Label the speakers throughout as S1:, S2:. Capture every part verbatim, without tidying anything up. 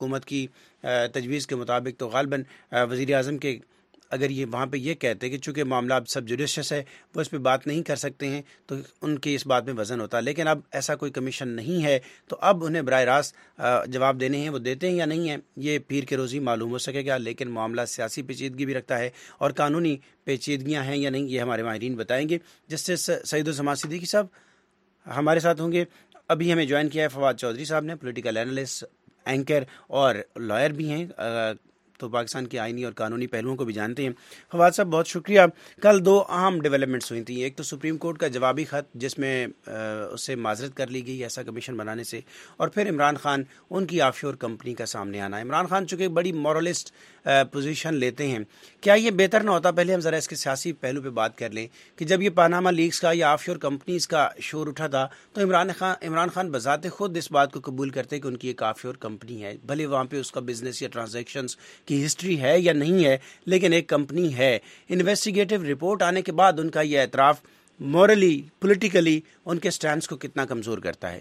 S1: حکومت کی تجویز کے مطابق تو غالباً وزیر اعظم کے اگر یہ وہاں پہ یہ کہتے کہ چونکہ معاملہ اب سب جوڈیشس ہے وہ اس پہ بات نہیں کر سکتے ہیں تو ان کی اس بات میں وزن ہوتا ہے، لیکن اب ایسا کوئی کمیشن نہیں ہے تو اب انہیں براہ راست جواب دینے ہیں، وہ دیتے ہیں یا نہیں ہیں یہ پیر کے روزی معلوم ہو سکے گا، لیکن معاملہ سیاسی پیچیدگی بھی رکھتا ہے اور قانونی پیچیدگیاں ہیں یا نہیں یہ ہمارے ماہرین بتائیں گے۔ جسٹس سعید الزمان صدیقی صاحب ہمارے ساتھ ہوں گے۔ ابھی ہمیں جوائن کیا ہے فواد چودھری صاحب نے، پولیٹیکل اینالسٹ، اینکر اور لائر بھی ہیں، تو پاکستان کے آئینی اور قانونی پہلوؤں کو بھی جانتے ہیں۔ فواد صاحب بہت شکریہ۔ کل دو اہم ڈیولپمنٹس ہوئی تھیں، ایک تو سپریم کورٹ کا جوابی خط جس میں اس سے معذرت کر لی گئی ایسا کمیشن بنانے سے، اور پھر عمران خان ان کی آف شور کمپنی کا سامنے آنا۔ عمران خان چونکہ بڑی مورلسٹ پوزیشن لیتے ہیں، کیا یہ بہتر نہ ہوتا، پہلے ہم ذرا اس کے سیاسی پہلو پہ بات کر لیں، کہ جب یہ پاناما لیکس کا یا آف شور کمپنیز کا شور اٹھا تھا تو عمران خان عمران خان بذات خود اس بات کو قبول کرتے کہ ان کی ایک آف شور کمپنی ہے، بھلے وہاں پہ اس کا بزنس یا ٹرانزیکشنز کی ہسٹری ہے یا نہیں ہے، لیکن ایک کمپنی ہے۔ انویسٹیگیٹو رپورٹ آنے کے بعد ان کا یہ اعتراف مورلی پولیٹیکلی ان کے سٹینڈز کو کتنا کمزور کرتا ہے؟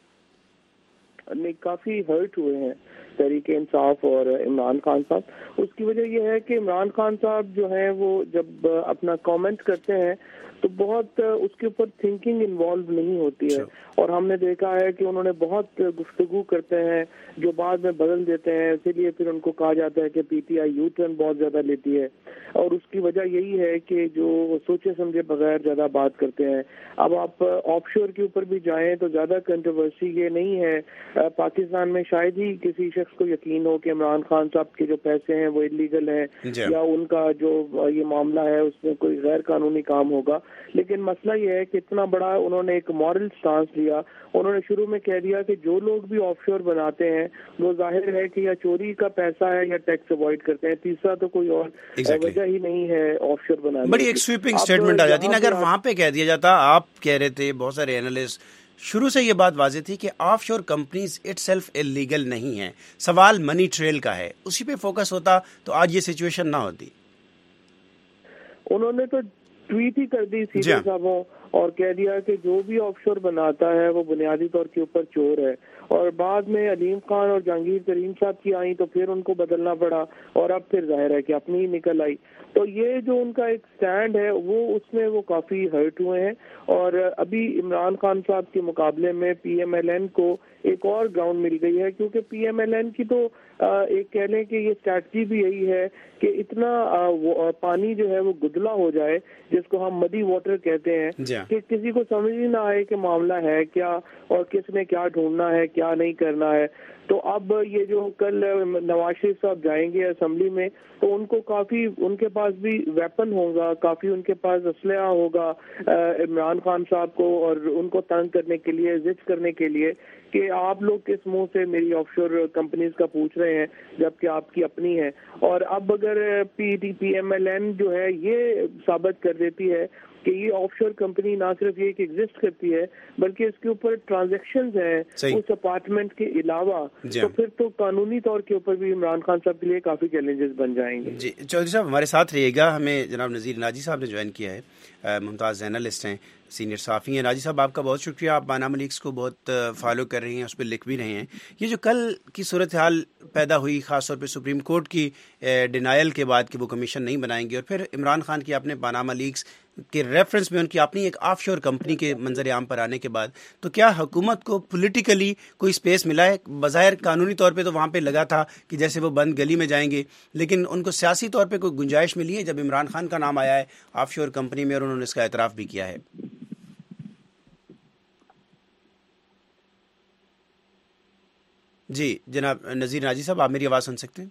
S2: نہیں، کافی ہرٹ ہوئے ہیں تحریک انصاف اور عمران خان صاحب۔ اس کی وجہ یہ ہے کہ عمران خان صاحب جو ہیں وہ جب اپنا کامنٹ کرتے ہیں تو بہت اس کے اوپر تھنکنگ انوالو نہیں ہوتی ہے، اور ہم نے دیکھا ہے کہ انہوں نے بہت گفتگو کرتے ہیں جو بعد میں بدل دیتے ہیں، اسی لیے پھر ان کو کہا جاتا ہے کہ P T I U turn بہت زیادہ لیتی ہے، اور اس کی وجہ یہی ہے کہ جو سوچے سمجھے بغیر زیادہ بات کرتے ہیں۔ اب آپ آف شور کے اوپر بھی جائیں تو زیادہ کنٹروورسی یہ نہیں ہے، پاکستان میں شاید ہی کسی شخص کو یقین ہو کہ عمران خان صاحب کے جو پیسے ہیں وہ انلیگل ہیں یا ان کا جو یہ معاملہ ہے اس میں کوئی غیر قانونی کام ہوگا، لیکن مسئلہ یہ ہے کہ اتنا بڑا انہوں نے ایک مورل سٹانس لیا۔ انہوں نے شروع میں کہہ دیا کہ جو لوگ بھی آف شور بناتے ہیں وہ ظاہر ہے کہ یا چوری کا پیسہ ہے یا ٹیکس اوائڈ کرتے ہیں، تیسرا تو کوئی اور وجہ ہی نہیں ہے آف شور بنانے کی۔
S1: بڑی ایک سویپنگ سٹیٹمنٹ آ جاتی نا اگر وہاں پہ کہہ دیا جاتا۔ آپ کہہ رہے تھے، بہت سارے اینالسٹ شروع سے یہ بات واضح تھی کہ آف شور کمپنیز اٹ سیلف اللیگل نہیں ہیں، سوال منی ٹریل کا ہے، اسی پہ فوکس ہوتا تو آج یہ سچویشن نہ ہوتی۔
S2: انہوں نے تو ٹویٹ ہی کر دی سیدھے صاحبوں اور کہہ دیا کہ جو بھی آف شور بناتا ہے وہ بنیادی طور کے اوپر چور ہے، اور بعد میں علیم خان اور جہانگیر ترین صاحب کی آئیں تو پھر ان کو بدلنا پڑا، اور اب پھر ظاہر ہے کہ اپنی ہی نکل آئی۔ تو یہ جو ان کا ایک سٹینڈ ہے وہ اس میں وہ کافی ہرٹ ہوئے ہیں، اور ابھی عمران خان صاحب کے مقابلے میں پی ایم ایل این کو ایک اور گراؤنڈ مل گئی ہے، کیونکہ پی ایم ایل این کی تو ایک کہہ لیں کہ یہ اسٹریٹجی بھی یہی ہے کہ اتنا پانی جو ہے وہ گدلا ہو جائے، جس کو ہم مڈی واٹر کہتے ہیں، کہ کسی کو سمجھ ہی نہ آئے کہ معاملہ ہے کیا اور کس نے کیا ڈھونڈنا ہے کیا نہیں کرنا ہے۔ تو اب یہ جو کل نواز شریف صاحب جائیں گے اسمبلی میں تو ان کو کافی ان کے پاس بھی ویپن ہوگا، کافی ان کے پاس اسلحہ ہوگا عمران خان صاحب کو، اور ان کو تنگ کرنے کے لیے، ضد کرنے کے لیے کہ آپ لوگ کس منہ سے میری آف شور کمپنیز کا پوچھ رہے ہیں جبکہ آپ کی اپنی ہے۔ اور اب اگر P T P M L N جو ہے یہ ثابت کر دیتی ہے کہ یہ آف شور کمپنی نہ صرف یہ کہ ایگزسٹ کرتی ہے بلکہ اس کے اوپر ٹرانزیکشنز ہیں اس اپارٹمنٹ کے علاوہ، تو پھر تو قانونی طور کے اوپر بھی عمران خان صاحب کے لیے کافی چیلنجز بن جائیں گے۔
S1: جی چودھری صاحب ہمارے ساتھ رہیے گا، ہمیں جناب نذیر ناجی صاحب نے جوائن کیا ہے، ممتاز اینالسٹ ہیں، سینئر صحافی ہیں۔ ناجی صاحب آپ کا بہت شکریہ، آپ پاناما لیکس کو بہت فالو کر رہے ہیں، اس پہ لکھ بھی رہے ہیں۔ یہ جو کل کی صورتحال پیدا ہوئی خاص طور پہ سپریم کورٹ کی ڈینائل کے بعد کہ وہ کمیشن نہیں بنائیں گے، اور پھر عمران خان کی اپنے پاناما لیکس کے ریفرنس میں ان کی اپنی ایک آف شور کمپنی کے منظر عام پر آنے کے بعد، تو کیا حکومت کو پولیٹیکلی کوئی سپیس ملا ہے؟ بظاہر قانونی طور پہ تو وہاں پہ لگا تھا کہ جیسے وہ بند گلی میں جائیں گے، لیکن ان کو سیاسی طور پہ کوئی گنجائش ملی ہے جب عمران خان کا نام آیا ہے آف شور کمپنی میں اور انہوں نے اس کا اعتراف بھی کیا ہے؟ جی جناب نذیر ناجی صاحب، آپ میری آواز سن سکتے ہیں؟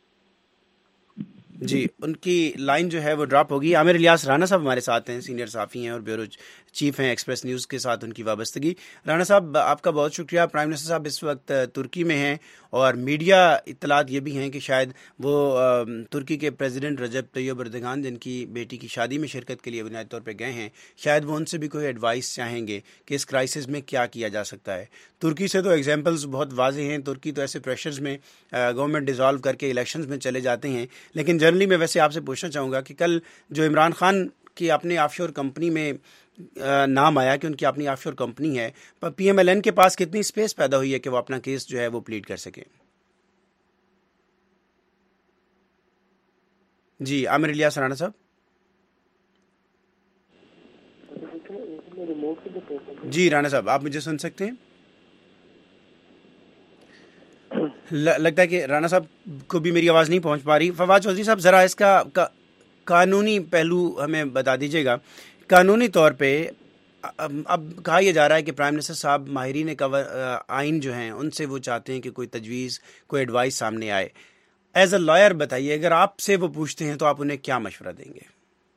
S1: جی ان کی لائن جو ہے وہ ڈراپ ہوگی۔ عامر الیاس رانا صاحب ہمارے ساتھ ہیں، سینئر صحافی ہیں اور بیورو چیف ہیں ایکسپریس نیوز کے ساتھ ان کی وابستگی۔ رانا صاحب آپ کا بہت شکریہ۔ پرائم منسٹر صاحب اس وقت ترکی میں ہیں اور میڈیا اطلاعات یہ بھی ہیں کہ شاید وہ ترکی کے پریزیڈنٹ رجب طیب اردگان جن کی بیٹی کی شادی میں شرکت کے لیے بنیادی طور پہ گئے ہیں، شاید وہ ان سے بھی کوئی ایڈوائس چاہیں گے کہ اس کرائسس میں کیا کیا جا سکتا ہے۔ ترکی سے تو ایگزامپلز بہت واضح ہیں، ترکی تو ایسے پریشرز میں گورنمنٹ ڈیزالو کر کے الیکشنز میں چلے جاتے ہیں، لیکن جنرلی میں ویسے آپ سے پوچھنا چاہوں گا کہ کل جو عمران خان کی اپنے آف شور کمپنی میں نام آیا کہ ان کی اپنی آف شور کمپنی ہے، پر پی ایم ایل این کے پاس کتنی اسپیس پیدا ہوئی ہے کہ وہ اپنا کیس جو ہے وہ پلیڈ کر سکیں؟ جی عامر الیاس رانا صاحب. جی رانا صاحب آپ مجھے سن سکتے ہیں؟ لگتا ہے کہ رانا صاحب کو بھی میری آواز نہیں پہنچ پا رہی. فواد چودھری صاحب ذرا اس کا قانونی پہلو ہمیں بتا دیجیے گا. قانونی طور پہ اب کہا یہ جا رہا ہے کہ پرائم منسٹر صاحب ماہرین آئین جو ہیں ان سے وہ چاہتے ہیں کہ کوئی تجویز کوئی ایڈوائس سامنے آئے. ایز اے لائر بتائیے اگر آپ سے وہ پوچھتے ہیں تو آپ انہیں کیا مشورہ دیں گے؟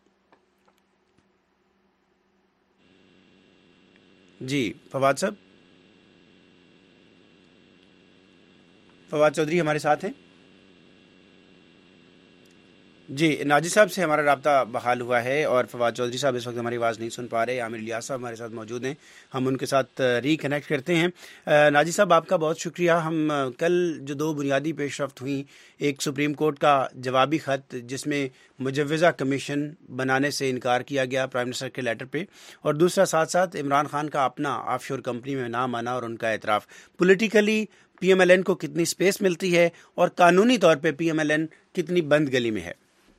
S1: جی فواد صاحب. فواد چودھری ہمارے ساتھ ہیں؟ جی ناجی صاحب سے ہمارا رابطہ بحال ہوا ہے اور فواد چودھری صاحب اس وقت ہماری آواز نہیں سن پا رہے. عامر الیاس صاحب ہمارے ساتھ موجود ہیں, ہم ان کے ساتھ ری کنیکٹ کرتے ہیں. ناجی صاحب آپ کا بہت شکریہ. ہم کل جو دو بنیادی پیش رفت ہوئیں, ایک سپریم کورٹ کا جوابی خط جس میں مجوزہ کمیشن بنانے سے انکار کیا گیا پرائم منسٹر کے لیٹر پہ, اور دوسرا ساتھ ساتھ عمران خان کا اپنا آف شور کمپنی میں نام آنا اور ان کا اعتراف. Politically P M L N کو کتنی سپیس ملتی ہے اور قانونی طور پہ پی ایم ایل این کتنی بند گلی میں ہے؟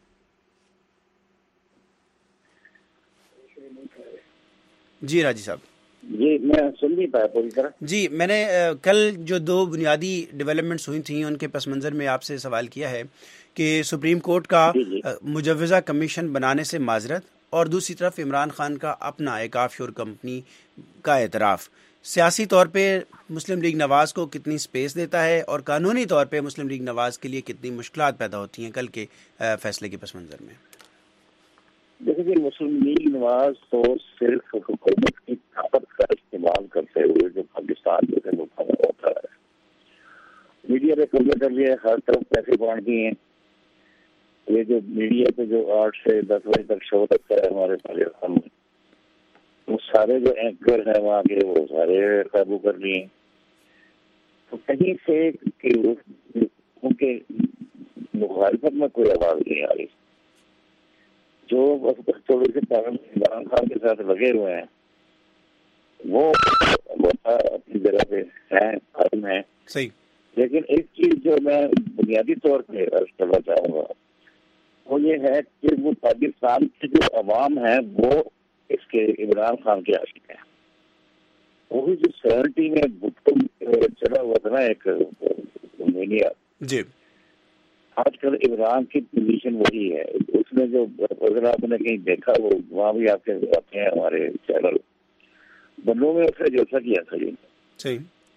S1: جی راجی صاحب.
S3: جی میں سن نہیں پایا پوری طرح.
S1: جی میں نے کل جو دو بنیادی ڈیولپمنٹس ہوئی تھیں ان کے پس منظر میں آپ سے سوال کیا ہے کہ سپریم کورٹ کا مجوزہ کمیشن بنانے سے معذرت اور دوسری طرف عمران خان کا اپنا ایک آف شور کمپنی کا اعتراف سیاسی طور پہ مسلم لیگ نواز کو کتنی سپیس دیتا ہے اور قانونی طور پہ مسلم لیگ نواز کے لیے کتنی مشکلات پیدا ہوتی ہیں کل کے فیصلے کے پس منظر میں؟
S3: دیکھیں کہ مسلم لیگ نواز تو صرف حکومت کی طاقت کا استعمال کرتے ہوئے جو پاکستان جیسے ملکوں میں ہوتا ہے, میڈیا پہ قبضہ کر لیا, ہر طرف پیسے بانٹ دیے ہیں. یہ جو میڈیا پہ جو آٹھ سے دس بجے تک شو رکھتا ہے ہمارے پاکستان میں, وہ سارے جو اینکر ہیں وہاں کے وہ سارے قابو کر لیے ہیں. تو کہیں سے ان کے مخالفت میں کوئی آواز نہیں آ رہی. جو تھوڑے سے عمران خان کے ساتھ لگے ہوئے ہیں وہ اپنی جگہ پہ ہیں, قائم ہیں.
S1: صحیح. لیکن
S3: ایک چیز جو میں بنیادی طور پہ عرض کرنا چاہوں گا وہ یہ ہے کہ وہ پاکستان کی جو عوام ہے وہ اس کے عمران خان کے عاشق ہیں. وہی جو سیونٹی میں چلا ہوا تھا نا ایک مینیا,
S1: جی
S3: آج کل عمران کی پوزیشن وہی ہے. اس میں جو اگر آپ نے کہیں دیکھا وہ وہاں بھی آپ کے آتے ہیں ہمارے چینل, بنوں میں اس نے جلسہ کیا تھا. جی
S1: صحیح.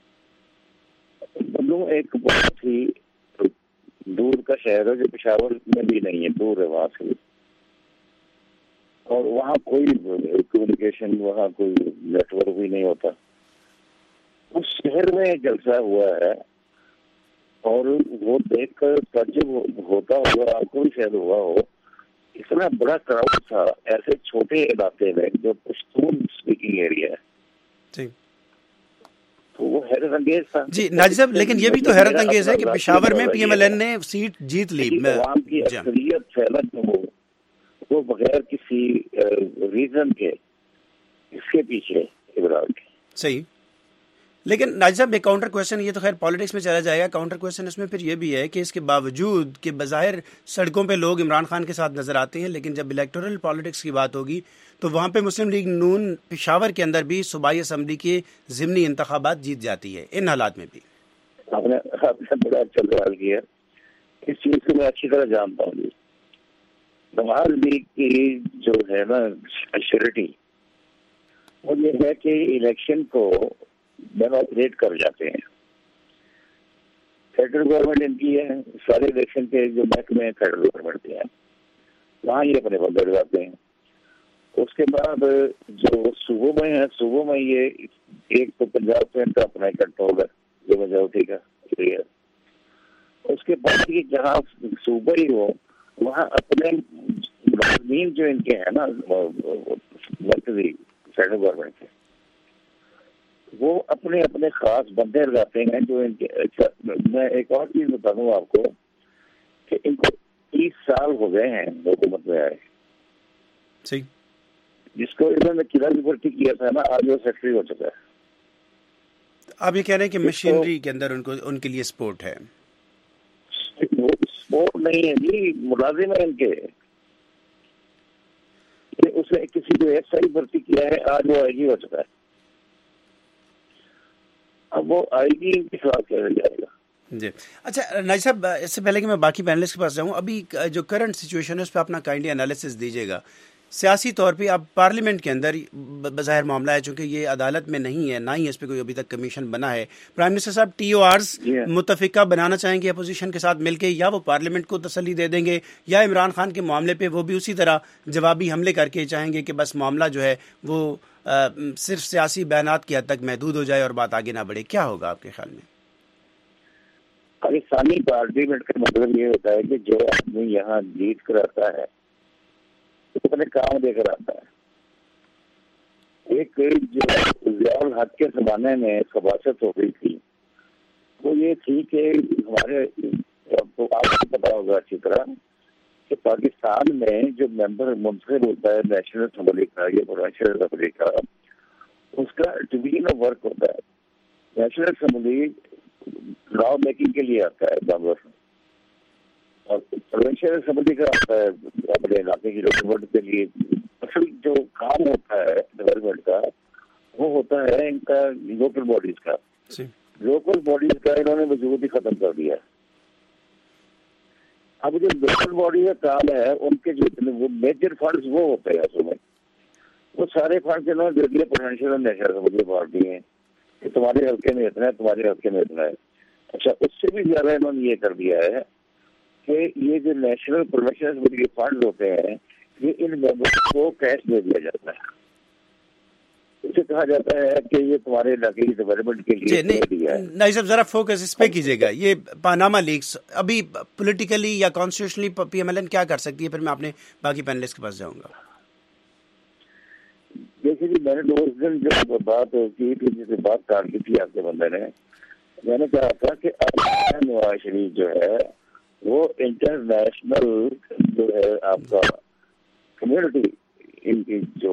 S3: بنوں ایک بہت ہی دور کا شہر ہے جو پشاور میں بھی نہیں ہے, دور ہے وہاں سے, اور وہاں کوئی کمیونیکیشن, وہاں کوئی نیٹ ورک بھی نہیں ہوتا. اس شہر میں جلسہ ہوا ہے اور وہ دیکھ کر تعجب ہوتا ہوگا آپ کو بھی شاید ہوا ہو, اتنا بڑا کراؤڈ تھا ایسے چھوٹے علاقے میں جو پشتون اسپیکنگ ایریا ہے.
S1: جی
S3: تو وہ حیرت انگیز تھا.
S1: جی ناجی صاحب, لیکن یہ بھی تو حیرت انگیز ہے کہ پشاور میں پی ایم ایل این نے سیٹ جیت لی.
S3: عوام کی اکثریت پھیلت ہو وہ بغیر کسی ریزن کے اس کے پیچھے عمران کے.
S1: صحیح. لیکن ناجی صاحب ایک کاؤنٹر کوشچن, یہ تو خیر پالیٹکس میں چلا جائے گا, کاؤنٹر کوشچن اس میں پھر یہ بھی ہے کہ اس کے باوجود کہ بظاہر سڑکوں پہ لوگ عمران خان کے ساتھ نظر آتے ہیں, لیکن جب الیکٹورل پالیٹکس کی بات ہوگی تو وہاں پہ مسلم لیگ نون پشاور کے اندر بھی صوبائی اسمبلی کے ضمنی انتخابات جیت جاتی ہے. ان حالات میں بھی
S3: آپ نے آپ نے بڑا اچھا سوال کیا. اس چیز کو میں اچھی طرح جانتا ہوں. نواز لیگ کی جو ہے نا اسپیشلٹی وہ یہ ہے کہ الیکشن کو مینوپولیٹ کر جاتے ہیں. فیڈرل گورنمنٹ ان کی ہے, سارے الیکشن کے جو محکمے فیڈرل گورنمنٹ کے ہیں وہاں یہ اپنے بندے لگاتے ہیں. اس کے بعد جو صوبوں میں ہے, صوبوں میں یہ ایک تو پنجاب سینٹ کا اپنا کنٹرول ہے جو میجورٹی کا ایریا. اس کے بعد یہ جہاں صوبہ ہی ہو وہاں اپنے ملازمین جو ان کے ہیں نا مرکزی فیڈرل گورنمنٹ کے, وہ اپنے اپنے خاص بندے لگاتے ہیں جو ان کے. میں ایک اور چیز بتا دوں آپ کو کہ ان کو تیس سال ہو گئے ہیں حکومت میں آئے.
S1: صحیح.
S3: جس کو انہوں نے قلعہ بھی بھرتی کیا تھا نا, آج وہ سیکٹری ہو چکا ہے.
S1: آپ یہ کہہ رہے ہیں کہ مشینری کے اندر ان کو ان کے لیے سپورٹ ہے.
S3: وہ وہ نہیں ہے جی، ملازم ہے ان کے. اس نے کسی کو ایک سال بھرتی کیا ہے، آج وہ آئی جی ہو چکا ہے. اب وہ آئی جی کے خلاف کیا جائے گا.
S1: جی اچھا ناجی صاحب، اس سے پہلے کہ میں باقی پینلسٹ کے پاس جاؤں، ابھی جو کرنٹ سچویشن ہے اس پہ اپنا کائنڈلی انالیسس دیجیے گا. سیاسی طور پہ اب پارلیمنٹ کے اندر بظاہر معاملہ ہے، چونکہ یہ عدالت میں نہیں ہے، نہ ہی اس پہ کوئی ابھی تک کمیشن بنا ہے. پرائم منسٹر صاحب ٹی او آرز متفقہ بنانا چاہیں گے اپوزیشن کے ساتھ مل کے، یا وہ پارلیمنٹ کو تسلی دے دیں گے، یا عمران خان کے معاملے پہ وہ بھی اسی طرح جوابی حملے کر کے چاہیں گے کہ بس معاملہ جو ہے وہ صرف سیاسی بیانات کی حد تک محدود ہو جائے اور بات آگے نہ بڑھے؟ کیا ہوگا آپ کے خیال میں؟
S3: پاکستانی پارلیمنٹ کا مطلب یہ ہوتا ہے کہ جو آدمی یہاں جیت کر آتا ہے تو اپنے کام دے کر آتا ہے. ایک جو ضیاء الحق کے زمانے میں خباثت ہو گئی تھی وہ یہ تھی کہ ہمارے آپ کو پتا ہوگا اچھی طرح کہ پاکستان میں جو ممبر منتخب ہوتا ہے نیشنل اسمبلی کا یا پروونشل اسمبلی کا، اس کا ڈویژن آف ورک ہوتا ہے. نیشنل اسمبلی لا میکنگ کے لیے آتا ہے ممبر، اور پروونشل اسمبلی کا آتا ہے اپنے علاقے کی ڈیولپمنٹ کے لیے. اصل جو کام ہوتا ہے ڈیولپمنٹ کا وہ ہوتا ہے ان کا لوکل باڈیز کا. لوکل باڈیز کا انہوں نے وجود ہی ختم کر دیا. اب جو لوکل باڈی کا کام ہے ان کے جو میجر فنڈز وہ ہوتے ہیں اصل میں وہ سارے فنڈز انہوں نے دے دیے پروونشل اور نیشنل اسمبلی پارٹی ہیں کہ تمہارے حلقے میں اتنا ہے، تمہارے حلقے میں اتنا ہے. اچھا اس سے بھی زیادہ انہوں نے یہ کر دیا ہے کہ یہ جو نیشنل پروونشل اسمبلی کے فنڈز ہوتے ہیں یہ ان ممبرس کو کیش دے دیا جاتا ہے. اسے کہا جاتا ہے کہ یہ تمہارے علاقے کی ڈیولپمنٹ کے لیے دیا ہے.
S1: نہیں صاحب ذرا فوکس اس پہ کیجیے گا. یہ پاناما لیکس ابھی پولیٹیکلی یا constitutionally P M L N کیا کر سکتی ہے؟ پھر میں اپنے باقی پینلسٹ کے پاس جاؤں گا.
S3: جیسے کہ میں نے اس دن جو بات کی تھی، جس سے بات کر کی تھی آپ کے بندے نے، میں نے کہا تھا کہ اب نواز شریف جو ہے وہ انٹرنیشنل جو ہے آپ کا کمیونٹی ان کی جو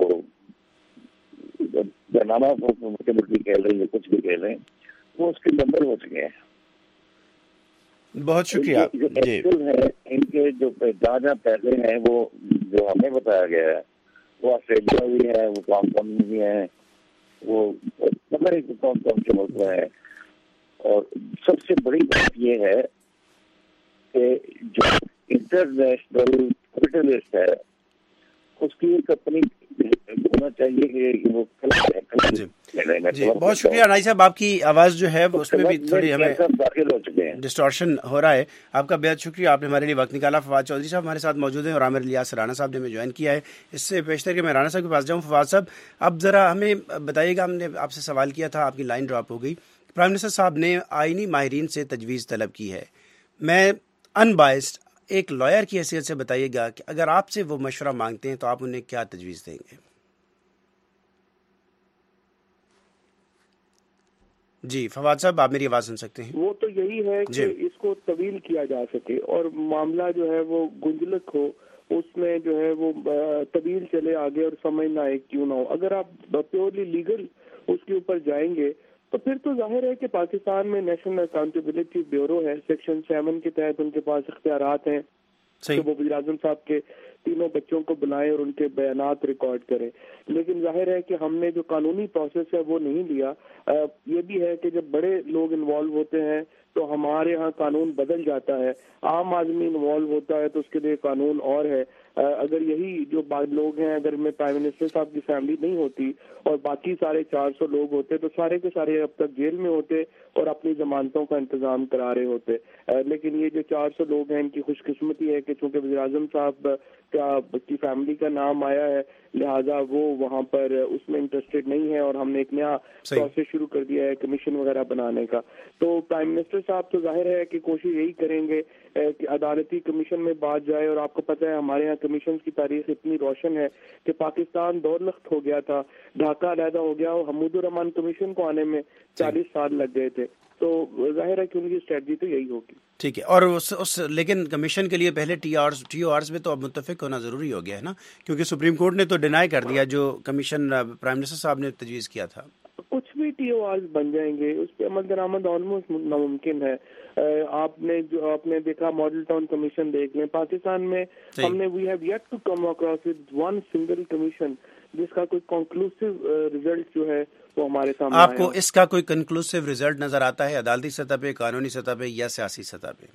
S3: برنامہ کمیونٹی کہہ رہے ہیں، کچھ بھی کہہ رہے ہیں، وہ اس کے ممبر ہو چکے ہیں.
S1: بہت شکریہ.
S3: جی ان کے جو جہاں جہاں پیسے ہیں وہ جو ہمیں بتایا گیا ہے وہ آسٹریلیا بھی ہے، وہ کام کم بھی ہیں، وہ پتہ نہیں کون کون کے ملک میں ہے. اور سب سے بڑی بات یہ ہے کہ جو انٹرنیشنل کیپٹلسٹ ہے اس کی ایک اپنی ہونا چاہیے کہ وہ
S1: جی جی بہت شکریہ نائی صاحب. آپ کی آواز جو ہے اس میں بھی تھوڑی ہمیں
S3: داخل ہو چکے ہیں،
S1: ڈسٹورشن ہو رہا ہے. آپ کا بہت شکریہ، آپ نے ہمارے لیے وقت نکالا. فواد چودھری صاحب ہمارے ساتھ موجود ہیں اور عامر الیاس رانا صاحب نے ہمیں جوائن کیا ہے. اس سے پیشتر کہ میں رانا صاحب کے پاس جاؤں. فواد صاحب اب ذرا ہمیں بتائیے گا، ہم نے آپ سے سوال کیا تھا، آپ کی لائن ڈراپ ہو گئی. پرائم منسٹر صاحب نے آئینی ماہرین سے تجویز طلب کی ہے. میں ان بائسڈ ایک لائر کی حیثیت سے بتائیے گا کہ اگر آپ سے وہ مشورہ مانگتے ہیں تو آپ انہیں کیا تجویز دیں گے؟ جی فواد صاحب آپ میری آواز سن سکتے ہیں؟
S2: وہ تو یہی ہے کہ اس کو طویل کیا جا سکے اور معاملہ جو ہے وہ گنجلک ہو، اس میں جو ہے وہ طویل چلے آگے اور سمجھ نہ آئے کیوں نہ ہو. اگر آپ پیورلی لیگل اس کے اوپر جائیں گے تو پھر تو ظاہر ہے کہ پاکستان میں نیشنل اکاؤنٹیبلٹی بیورو ہے، سیکشن سیون کے تحت ان کے پاس اختیارات ہیں کہ وہ وزیر اعظم صاحب کے تینوں بچوں کو بلائیں اور ان کے بیانات ریکارڈ کریں. لیکن ظاہر ہے کہ ہم نے جو قانونی پروسیس ہے وہ نہیں لیا. یہ بھی ہے کہ جب بڑے لوگ انوالو ہوتے ہیں تو ہمارے ہاں قانون بدل جاتا ہے، عام آدمی انوالو ہوتا ہے تو اس کے لیے قانون اور ہے. اگر یہی جو لوگ ہیں، اگر میں پرائم منسٹر صاحب کی فیملی نہیں ہوتی اور باقی سارے چار سو لوگ ہوتے تو سارے کے سارے اب تک جیل میں ہوتے اور اپنی ضمانتوں کا انتظام کرا رہے ہوتے. لیکن یہ جو چار سو لوگ ہیں ان کی خوش قسمتی ہے کہ چونکہ وزیر اعظم صاحب کا کی فیملی کا نام آیا ہے لہٰذا وہ وہاں پر اس میں انٹرسٹڈ نہیں ہے اور ہم نے ایک نیا پروسیس شروع کر دیا ہے کمیشن وغیرہ بنانے کا. تو پرائم منسٹر صاحب تو ظاہر ہے کہ کوشش یہی کریں گے کہ عدالتی کمیشن میں بات جائے. اور آپ کو پتہ ہے ہمارے یہاں کمیشن کی تاریخ اتنی روشن ہے کہ پاکستان دور لخت ہو گیا تھا، ڈھاکہ علیحدہ ہو گیا اور حمود الرحمان کمیشن کو آنے میں چالیس سال لگ گئے تھے. تو ظاہر ہے کہ ان کی اسٹریٹجی تو یہی ہوگی.
S1: ٹھیک ہے. اور اس, اس لیکن کمیشن کے لیے پہلے ٹی آرز ٹی او آرز میں تو اب متفق ہونا ضروری ہو گیا ہے نا، کیونکہ سپریم کورٹ نے تو ڈینائی کر دیا جو کمیشن پرائم منسٹر صاحب نے تجویز کیا تھا.
S2: کچھ بھی ٹی او آرز بن جائیں گے اس پہ عمل درآمد آلموسٹ ناممکن ہے. آپ نے جو آپ نے دیکھا ماڈل ٹاؤن کمیشن دیکھ لیں, پاکستان میں ہم نے we have yet to come across with one single commission جس کا کوئی کنکلوسیو ریزلٹ جو ہے وہ ہمارے سامنے.
S1: آپ کو اس کا کوئی کنکلوسیو ریزلٹ نظر آتا ہے عدالتی سطح پہ, قانونی سطح پہ یا سیاسی سطح پہ؟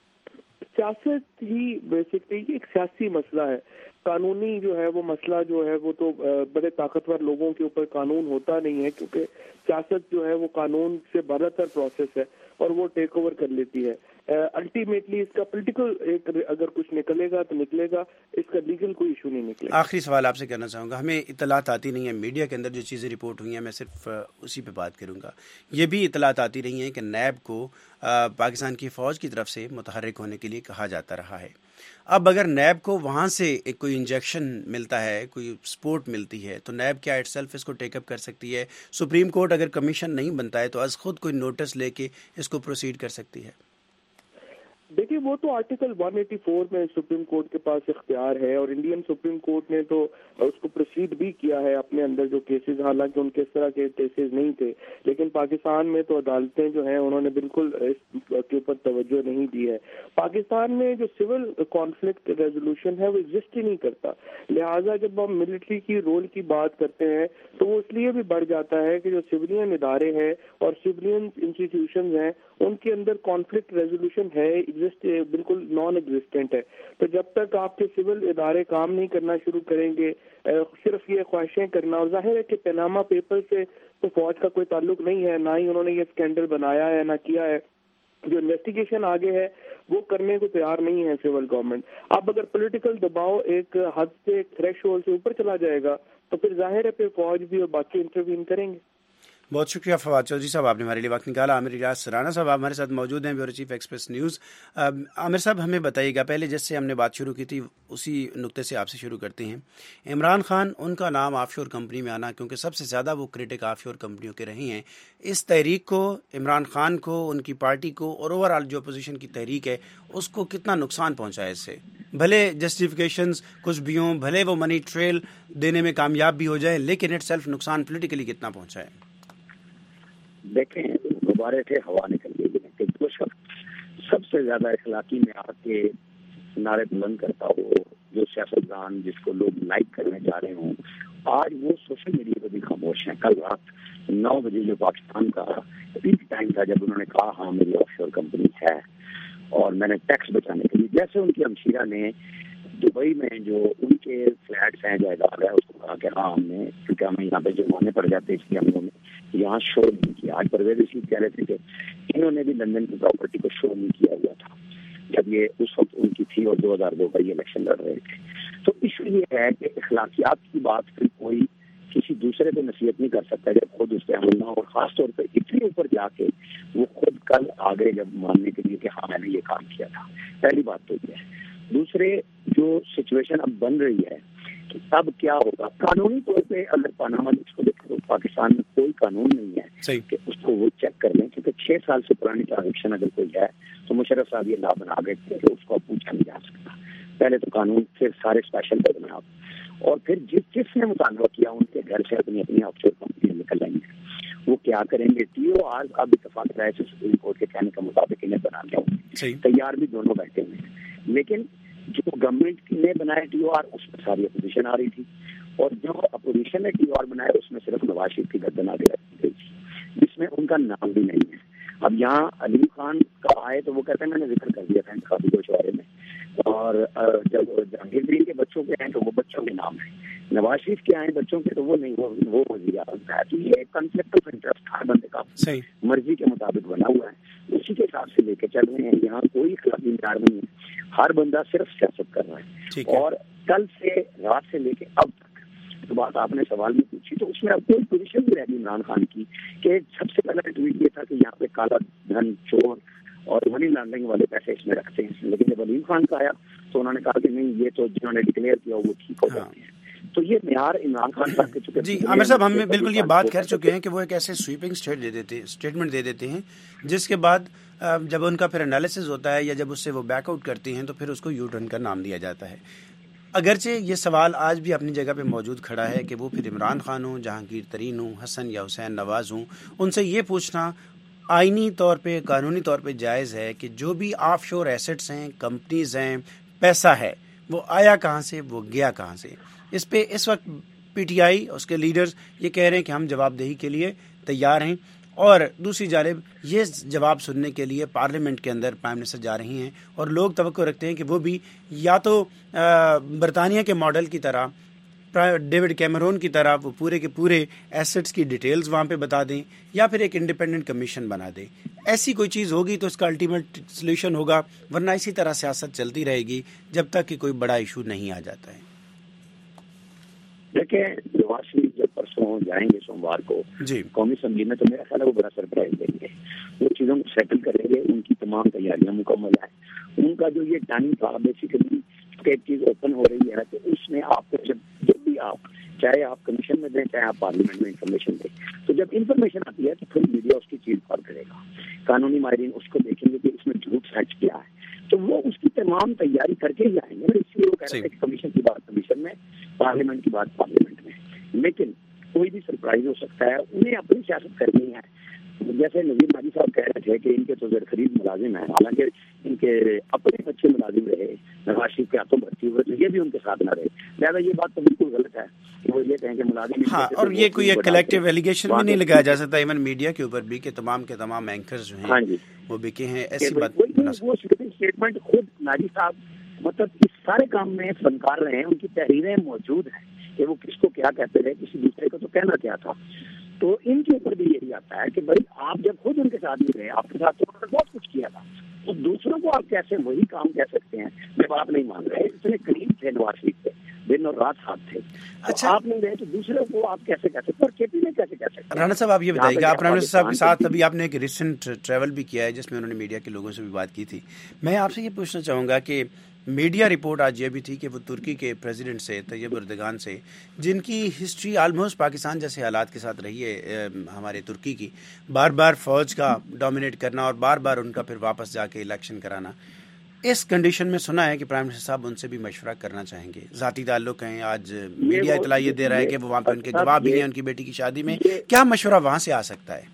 S2: سیاست ہی بیسکلی ایک سیاسی مسئلہ ہے. قانونی جو ہے وہ مسئلہ جو ہے وہ تو بڑے طاقتور لوگوں کے اوپر قانون ہوتا نہیں ہے, کیونکہ سیاست جو ہے وہ قانون سے برتر پروسیس ہے اور وہ ٹیک اوور کر لیتی ہے. الٹیمیٹلی اس کا پولیٹیکل ایک اگر کچھ نکلے گا تو نکلے گا, اس کا لیگل کوئی ایشو نہیں نکلے گا.
S1: آخری سوال آپ سے کرنا چاہوں گا, ہمیں اطلاعات آتی نہیں ہیں میڈیا کے اندر جو چیزیں رپورٹ ہوئی ہیں, میں صرف اسی پہ بات کروں گا. یہ بھی اطلاعات آتی رہی ہیں کہ نیب کو پاکستان کی فوج کی طرف سے متحرک ہونے کے لیے کہا جاتا رہا ہے. اب اگر نیب کو وہاں سے ایک کوئی انجیکشن ملتا ہے, کوئی سپورٹ ملتی ہے, تو نیب کیا اٹ سیلف اس کو ٹیک اپ کر سکتی ہے؟ سپریم کورٹ اگر کمیشن نہیں بنتا ہے تو از خود کوئی نوٹس لے کے اس کو پروسیڈ کر سکتی ہے؟
S2: دیکھیے وہ تو آرٹیکل ون ایٹی فور میں سپریم کورٹ کے پاس اختیار ہے, اور انڈین سپریم کورٹ نے تو اس کو پروسیڈ بھی کیا ہے اپنے اندر جو کیسز, حالانکہ ان کے اس طرح کے کیسز نہیں تھے, لیکن پاکستان میں تو عدالتیں جو ہیں انہوں نے بالکل اس کے اوپر توجہ نہیں دی ہے. پاکستان میں جو سول کانفلکٹ ریزولوشن ہے وہ ایگزسٹ ہی نہیں کرتا, لہٰذا جب ہم ملٹری کی رول کی بات کرتے ہیں تو وہ اس لیے بھی بڑھ جاتا ہے کہ جو سولین ادارے ہیں اور سولین انسٹیٹیوشنز ہیں ان کے اندر کانفلکٹ ریزولوشن ہے بالکل نان ایگزسٹنٹ ہے. تو جب تک آپ کے سول ادارے کام نہیں کرنا شروع کریں گے, صرف یہ خواہشیں کرنا, اور ظاہر ہے کہ پیناما پیپر سے تو فوج کا کوئی تعلق نہیں ہے, نہ ہی انہوں نے یہ اسکینڈل بنایا ہے نہ کیا ہے, جو انویسٹیگیشن آگے ہے وہ کرنے کو تیار نہیں ہے سول گورنمنٹ. اب اگر پولیٹیکل دباؤ ایک حد سے تھریش ہولڈ سے اوپر چلا جائے گا تو پھر ظاہر ہے پھر فوج بھی اور باقی انٹروین کریں گے.
S1: بہت شکریہ فواد چودھری صاحب, آپ نے ہمارے لیے وقت نکالا. عامر ریاض سرانا صاحب ہمارے ساتھ موجود ہیں, بیورو چیف ایکسپریس نیوز. عامر صاحب ہمیں بتائیے گا, پہلے جس سے ہم نے بات شروع کی تھی اسی نقطے سے آپ سے شروع کرتے ہیں. عمران خان, ان کا نام آف شور کمپنی میں آنا, کیونکہ سب سے زیادہ وہ کرٹک آف شور کمپنیوں کے رہے ہیں, اس تحریک کو, عمران خان کو, ان کی پارٹی کو اور اوور آل جو اپوزیشن کی تحریک ہے اس کو کتنا نقصان پہنچا ہے اس سے؟ بھلے جسٹیفیکیشنز کچھ بھی ہوں, بھلے وہ منی ٹریل دینے میں کامیاب بھی ہو جائے, لیکن اٹ سیلف نقصان پولیٹیکلی کتنا پہنچا ہے؟
S3: دیکھیں, غبارے سے ہوا نکل گئی کہ جو شخص سب سے زیادہ اخلاقی میں آ کے نعرے بلند کرتا ہو, جو سیاستدان جس کو لوگ لائک کرنے جا رہے ہوں, آج وہ سوشل میڈیا پہ بھی خاموش ہیں. کل رات نو بجے جو پاکستان کا پیک ٹائم تھا, جب انہوں نے کہا ہاں میری آف شور کمپنی ہے اور میں نے ٹیکس بچانے کے لیے, جیسے ان کی ہمشیرہ نے دبئی میں جو ان کے فلیٹس ہیں, جائیداد ہے, اس کو کہا کہ ہاں ہم نے, کیونکہ ہمیں یہاں پہ جرمانے پڑ جاتے اس لیے ہم لوگوں نے یہاں شو نہیں کیا. آج پرویز رشید کہہ رہے تھے کہ انہوں نے بھی لندن کی پراپرٹی کو شو نہیں کیا ہوا تھا جب یہ اس وقت ان کی تھی اور دو ہزار دو کا یہ الیکشن لڑ رہے تھے. تو ایشو یہ ہے کہ اخلاقیات کی بات پھر کوئی کسی دوسرے پہ نصیحت نہیں کر سکتا جب خود اس پہ عمل نہ ہو, اور خاص طور پہ اتنے اوپر جا کے وہ خود کل آگے جب ماننے کے لیے کہ ہاں میں نے یہ کام کیا تھا. پہلی بات تو یہ ہے. دوسرے, جو سچویشن اب بن رہی ہے کہ اب کیا ہوگا قانونی طور پہ, اگر پاناما اس کو دیکھو تو پاکستان میں کوئی قانون نہیں ہے کہ اس کو وہ چیک کر لیں, کیونکہ چھ سال سے پرانی ٹرانزیکشن اگر کوئی ہے تو مشرف صاحب یہ لا بنا گئے تھے کہ اس کو پوچھا نہیں جا سکتا. پہلے تو قانون, پھر سارے اسپیشل بدنا, اور پھر جس جس نے مطالبہ کیا ان کے گھر سے اپنی اپنی آف شور کمپنیاں نکل آئیں گے. وہ کیا کریں گے؟ ٹی او آر اب اتفاق رائے سے سپریم کورٹ کے کہنے کے مطابق انہیں بنا لیا ہوں, تیار بھی دونوں بیٹھے ہوئے ہیں, لیکن جو گورنمنٹ نے بنایا ٹی او آر اس میں ساری اپوزیشن آ رہی تھی, اور جو اپوزیشن نے ٹی او آر بنایا اس میں صرف نواز شریف کی گردن آگے رکھی گئی تھی, جس میں ان کا نام بھی نہیں ہے. اب یہاں علیم خان کا آئے تو وہ کہتے ہیں میں نے ذکر کر دیا تھا انتخابی گوشوارے میں, اور جب جہانگیر ترین کے بچوں کے ہیں تو وہ بچوں کے نام ہیں, نواز شریف کے آئے بچوں کے تو وہ نہیں, وہ وزیر اعظم ہے. تو یہ کنفلکٹ آف انٹرسٹ ہر بندے کا مرضی کے مطابق بنا ہوا ہے, اسی کے حساب سے لے کے چل رہے ہیں. یہاں کوئی اخلاقی معیار نہیں ہے, ہر بندہ صرف سیاست کر رہا ہے. اور کل سے رات سے لے کے اب تک جو بات آپ نے سوال میں پوچھی تو اس میں اب کوئی پوزیشن بھی رہ گئی عمران خان کی کہ سب سے پہلا ٹویٹ یہ تھا کہ یہاں پہ کالا دھن, چور اور منی لانڈرنگ والے پیسے اس میں رکھتے ہیں, لیکن جب علیم خان کا آیا تو انہوں نے کہا کہ نہیں, یہ تو جنہوں نے ڈکلیئر کیا وہ ٹھیک ہو جاتے ہیں. تو یہ معیار عمران خان صاحب کے چکے.
S1: جی عامر صاحب, ہم بالکل یہ بات کر چکے ہیں کہ وہ ایک ایسے سویپنگ اسٹیٹمنٹ دے دیتے ہیں جس کے بعد جب ان کا پھر انالیسز ہوتا ہے یا جب اس سے وہ بیک آؤٹ کرتی ہیں تو پھر اس کو یو ٹرن کا نام دیا جاتا ہے. اگرچہ یہ سوال آج بھی اپنی جگہ پہ موجود کھڑا ہے کہ وہ پھر عمران خان ہوں، جہانگیر ترین ہوں، حسن یا حسین نواز ہوں، ان سے یہ پوچھنا آئینی طور پہ، قانونی طور پہ جائز ہے کہ جو بھی آف شور ایسٹس ہیں، کمپنیز ہیں، پیسہ ہے، وہ آیا کہاں سے، وہ گیا کہاں سے. اس پہ اس وقت پی ٹی آئی اس کے لیڈرز یہ کہہ رہے ہیں کہ ہم جواب دہی کے لیے تیار ہیں، اور دوسری جانب یہ جواب سننے کے لیے پارلیمنٹ کے اندر پرائم منسٹر جا رہی ہیں، اور لوگ توقع رکھتے ہیں کہ وہ بھی یا تو برطانیہ کے ماڈل کی طرح، ڈیوڈ کیمرون کی طرح وہ پورے کے پورے ایسٹس کی ڈیٹیلز وہاں پہ بتا دیں، یا پھر ایک انڈیپینڈنٹ کمیشن بنا دیں. ایسی کوئی چیز ہوگی تو اس کا الٹیمیٹ سولوشن ہوگا، ورنہ اسی طرح سیاست چلتی رہے گی جب تک کہ کوئی بڑا ایشو نہیں آ جاتا ہے.
S3: دیکھیں نواز شریف جب پرسوں جائیں گے سوموار کو
S1: جی
S3: قومی اسمبلی میں، تو میرا خیال ہے وہ بڑا سرپرائز دیں گے، وہ چیزوں کو سیٹل کریں گے، ان کی تمام تیاریاں مکمل ہیں. ان کا جو یہ ٹائم تھا بیسیکلی ایک چیز اوپن ہو رہی ہے کہ اس میں آپ کو جب جب بھی آپ چاہے آپ کمیشن میں دیں چاہے آپ پارلیمنٹ میں انفارمیشن دیں، تو جب انفارمیشن آتی ہے تو پھر میڈیا اس کی چیز پر کرے گا، قانونی ماہرین اس کو دیکھیں گے کہ اس میں جھوٹ سچ کیا ہے، تو وہ اس کی تمام تیاری کر کے ہی آئیں گے. اس لیے وہ کہہ رہے ہیں کہ کمیشن کی بات کمیشن میں، پارلیمنٹ کی بات پارلیمنٹ میں. لیکن کوئی بھی سرپرائز ہو سکتا ہے، انہیں اپنی سیاست کرنی ہے. جیسے نذیر ماجی صاحب کہہ رہے تھے کہ ان کے تو زیر خرید ملازم ہیں، حالانکہ ان کے اپنے بچے ملازم رہے، نواز شریف کے ہاتھوں بھرتی ہوئے، تو یہ بھی ان کے ساتھ نہ رہے. لہٰذا یہ بات تو بالکل غلط ہے کہ وہ یہ کہیں کہ ملازم.
S1: ہاں، اور یہ کوئی ایک کلیکٹیو ایلیگیشن بھی نہیں لگایا جا سکتا ایون میڈیا کے اوپر بھی کہ تمام کے تمام اینکرز جو ہیں ہاں جی وہ بکے ہیں. ایسی بات
S3: وہ اسٹیٹمنٹ خود ناجی صاحب مطلب اس سارے کام میں فنکار رہے ہیں، ان کی تحریریں موجود ہیں کہ وہ کس کو کیا کہتے رہے، کسی دوسرے کو تو کہنا کیا تھا. تو ان کے اوپر بھی یہی آتا ہے کہ بھائی آپ جب خود ان کے ساتھ نہیں رہے، آپ کے ساتھ تو انہوں نے بہت کچھ کیا تھا، تو دوسروں کو آپ کیسے وہی کام کہہ سکتے ہیں جب آپ نہیں مان رہے؟ اتنے قریب تھے نواز شریف سے، دن اور رات ساتھ تھے. اچھا آپ نہیں رہے تو دوسرے کو آپ کیسے کہہ سکتے؟ اور کے پی میں کیسے کہہ سکتے؟
S1: رانا صاحب آپ یہ بتائیے کہ آپ پرائم منسٹر صاحب کے ساتھ ابھی آپ نے ایک ریسنٹ ٹریول بھی کیا ہے جس میں انہوں نے میڈیا کے لوگوں سے بھی بات کی تھی. میں آپ سے یہ پوچھنا چاہوں گا کہ میڈیا رپورٹ آج یہ بھی تھی کہ وہ ترکی کے پریزیڈنٹ سے، طیب اردگان سے، جن کی ہسٹری آلموسٹ پاکستان جیسے حالات کے ساتھ رہی ہے ہمارے ترکی کی، بار بار فوج کا ڈومینیٹ کرنا اور بار بار ان کا پھر واپس جا کے الیکشن کرانا، اس کنڈیشن میں سنا ہے کہ پرائم منسٹر صاحب ان سے بھی مشورہ کرنا چاہیں گے، ذاتی تعلق ہیں. آج میڈیا اطلاع یہ دے رہا ہے کہ وہ وہاں پہ ان کے گواہ بھی ہیں ان کی بیٹی کی شادی میں. کیا مشورہ وہاں سے آ سکتا ہے؟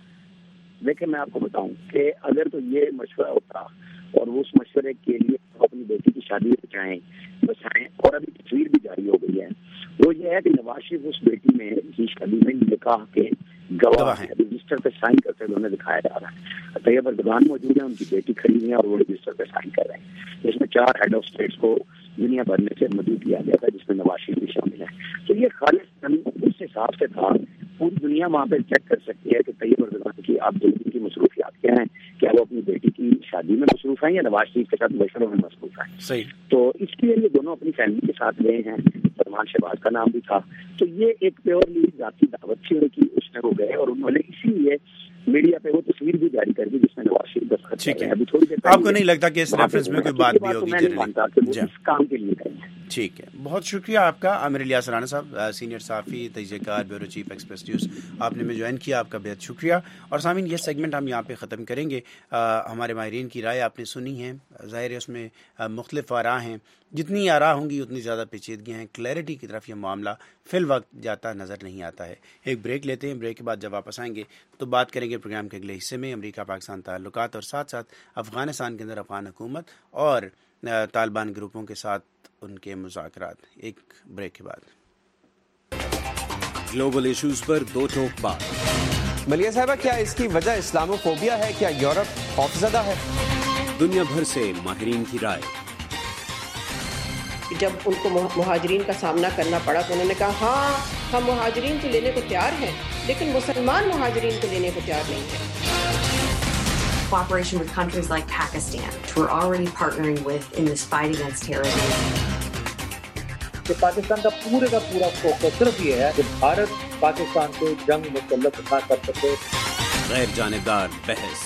S3: دیکھیں میں آپ کو بتاؤں کہ اگر تو یہ مشورہ ہوتا اور وہ اس مشورے کے لیے اپنی بیٹی کی شادی بچائیں بچائیں اور ابھی تصویر بھی جاری ہو گئی ہے، وہ یہ ہے کہ نواز شریف اس بیٹی میں کی شادی میں نکاح کے گواہ ہیں، رجسٹر پہ سائن کرتے ہوئے انہیں دکھایا جا رہا ہے. طیب اردگان موجود ہیں، ان کی بیٹی کھڑی ہے اور وہ رجسٹر پہ سائن کر رہے ہیں، جس میں چار ہیڈ آف اسٹیٹس کو دنیا بھر میں سے مدعو کیا گیا تھا جس میں نواز شریف بھی شامل ہے. تو یہ خالص اس حساب سے تھا، پوری دنیا وہاں پہ چیک کر سکتی ہے کہ طیب اردگان کی آپ دن کی مصروفیات کیا ہیں، کیا وہ اپنی بیٹی کی شادی میں مصروف ہیں یا نواز شریف کے ساتھ مشوروں میں مصروف ہیں.
S1: صحیح.
S3: تو اس لیے یہ دونوں اپنی فیملی کے ساتھ گئے ہیں، سلمان شہباز کا نام بھی تھا، تو یہ ایک پیورلی ذاتی دعوت تھی کی اس میں وہ گئے اور انہوں نے اسی لیے میڈیا پہ وہ تصویر بھی جاری کر دی جس میں نواز شریف دستخط کر رہے ہیں. ابھی تھوڑی دیر
S1: آپ کو نہیں لگتا کہ اس ریفرنس میں کوئی بات بھی ہوگی؟
S3: میں نہیں مانتا کہ وہ اس کام کے لیے گئے ہیں.
S1: ٹھیک ہے، بہت شکریہ آپ کا عامر الیاس رانا صاحب، سینئر صحافی، تجزیہ کار، بیورو چیف ایکسپریس نیوز. آپ نے میں جوائن کیا، آپ کا بہت شکریہ. اور سامعین یہ سیگمنٹ ہم یہاں پہ ختم کریں گے. ہمارے ماہرین کی رائے آپ نے سنی ہے، ظاہر ہے اس میں مختلف آراء ہیں، جتنی آراء ہوں گی اتنی زیادہ پیچیدگیاں ہیں. کلیئرٹی کی طرف یہ معاملہ فی الوقت جاتا نظر نہیں آتا ہے. ایک بریک لیتے ہیں، بریک کے بعد جب واپس آئیں گے تو بات کریں گے پروگرام کے اگلے حصے میں امریکہ پاکستان تعلقات اور ساتھ ساتھ افغانستان کے اندر افغان حکومت اور طالبان گروپوں کے ساتھ ان کے مذاکرات. ایک بریک کے بعد
S4: گلوبل ایشوز پر دو ٹوک بات.
S5: ملیہ صاحبہ، کیا اس کی وجہ اسلامو فوبیا ہے؟ کیا یورپ خوفزدہ ہے؟
S4: دنیا بھر سے ماہرین کی رائے.
S6: جب ان کو مہاجرین کا سامنا کرنا پڑا تو انہوں نے کہا ہاں ہم مہاجرین کو لینے کو تیار ہیں لیکن مسلمان مہاجرین کو لینے کو تیار نہیں ہیں.
S7: Cooperation with countries like Pakistan, which we're already partnering with in this fight against terrorism.
S8: کہ پاکستان کا پورے کا پورا فوکس صرف یہ ہے کہ بھارت پاکستان کو جنگ مسلط نہ کر سکے.
S4: غیر جانبدار بحث.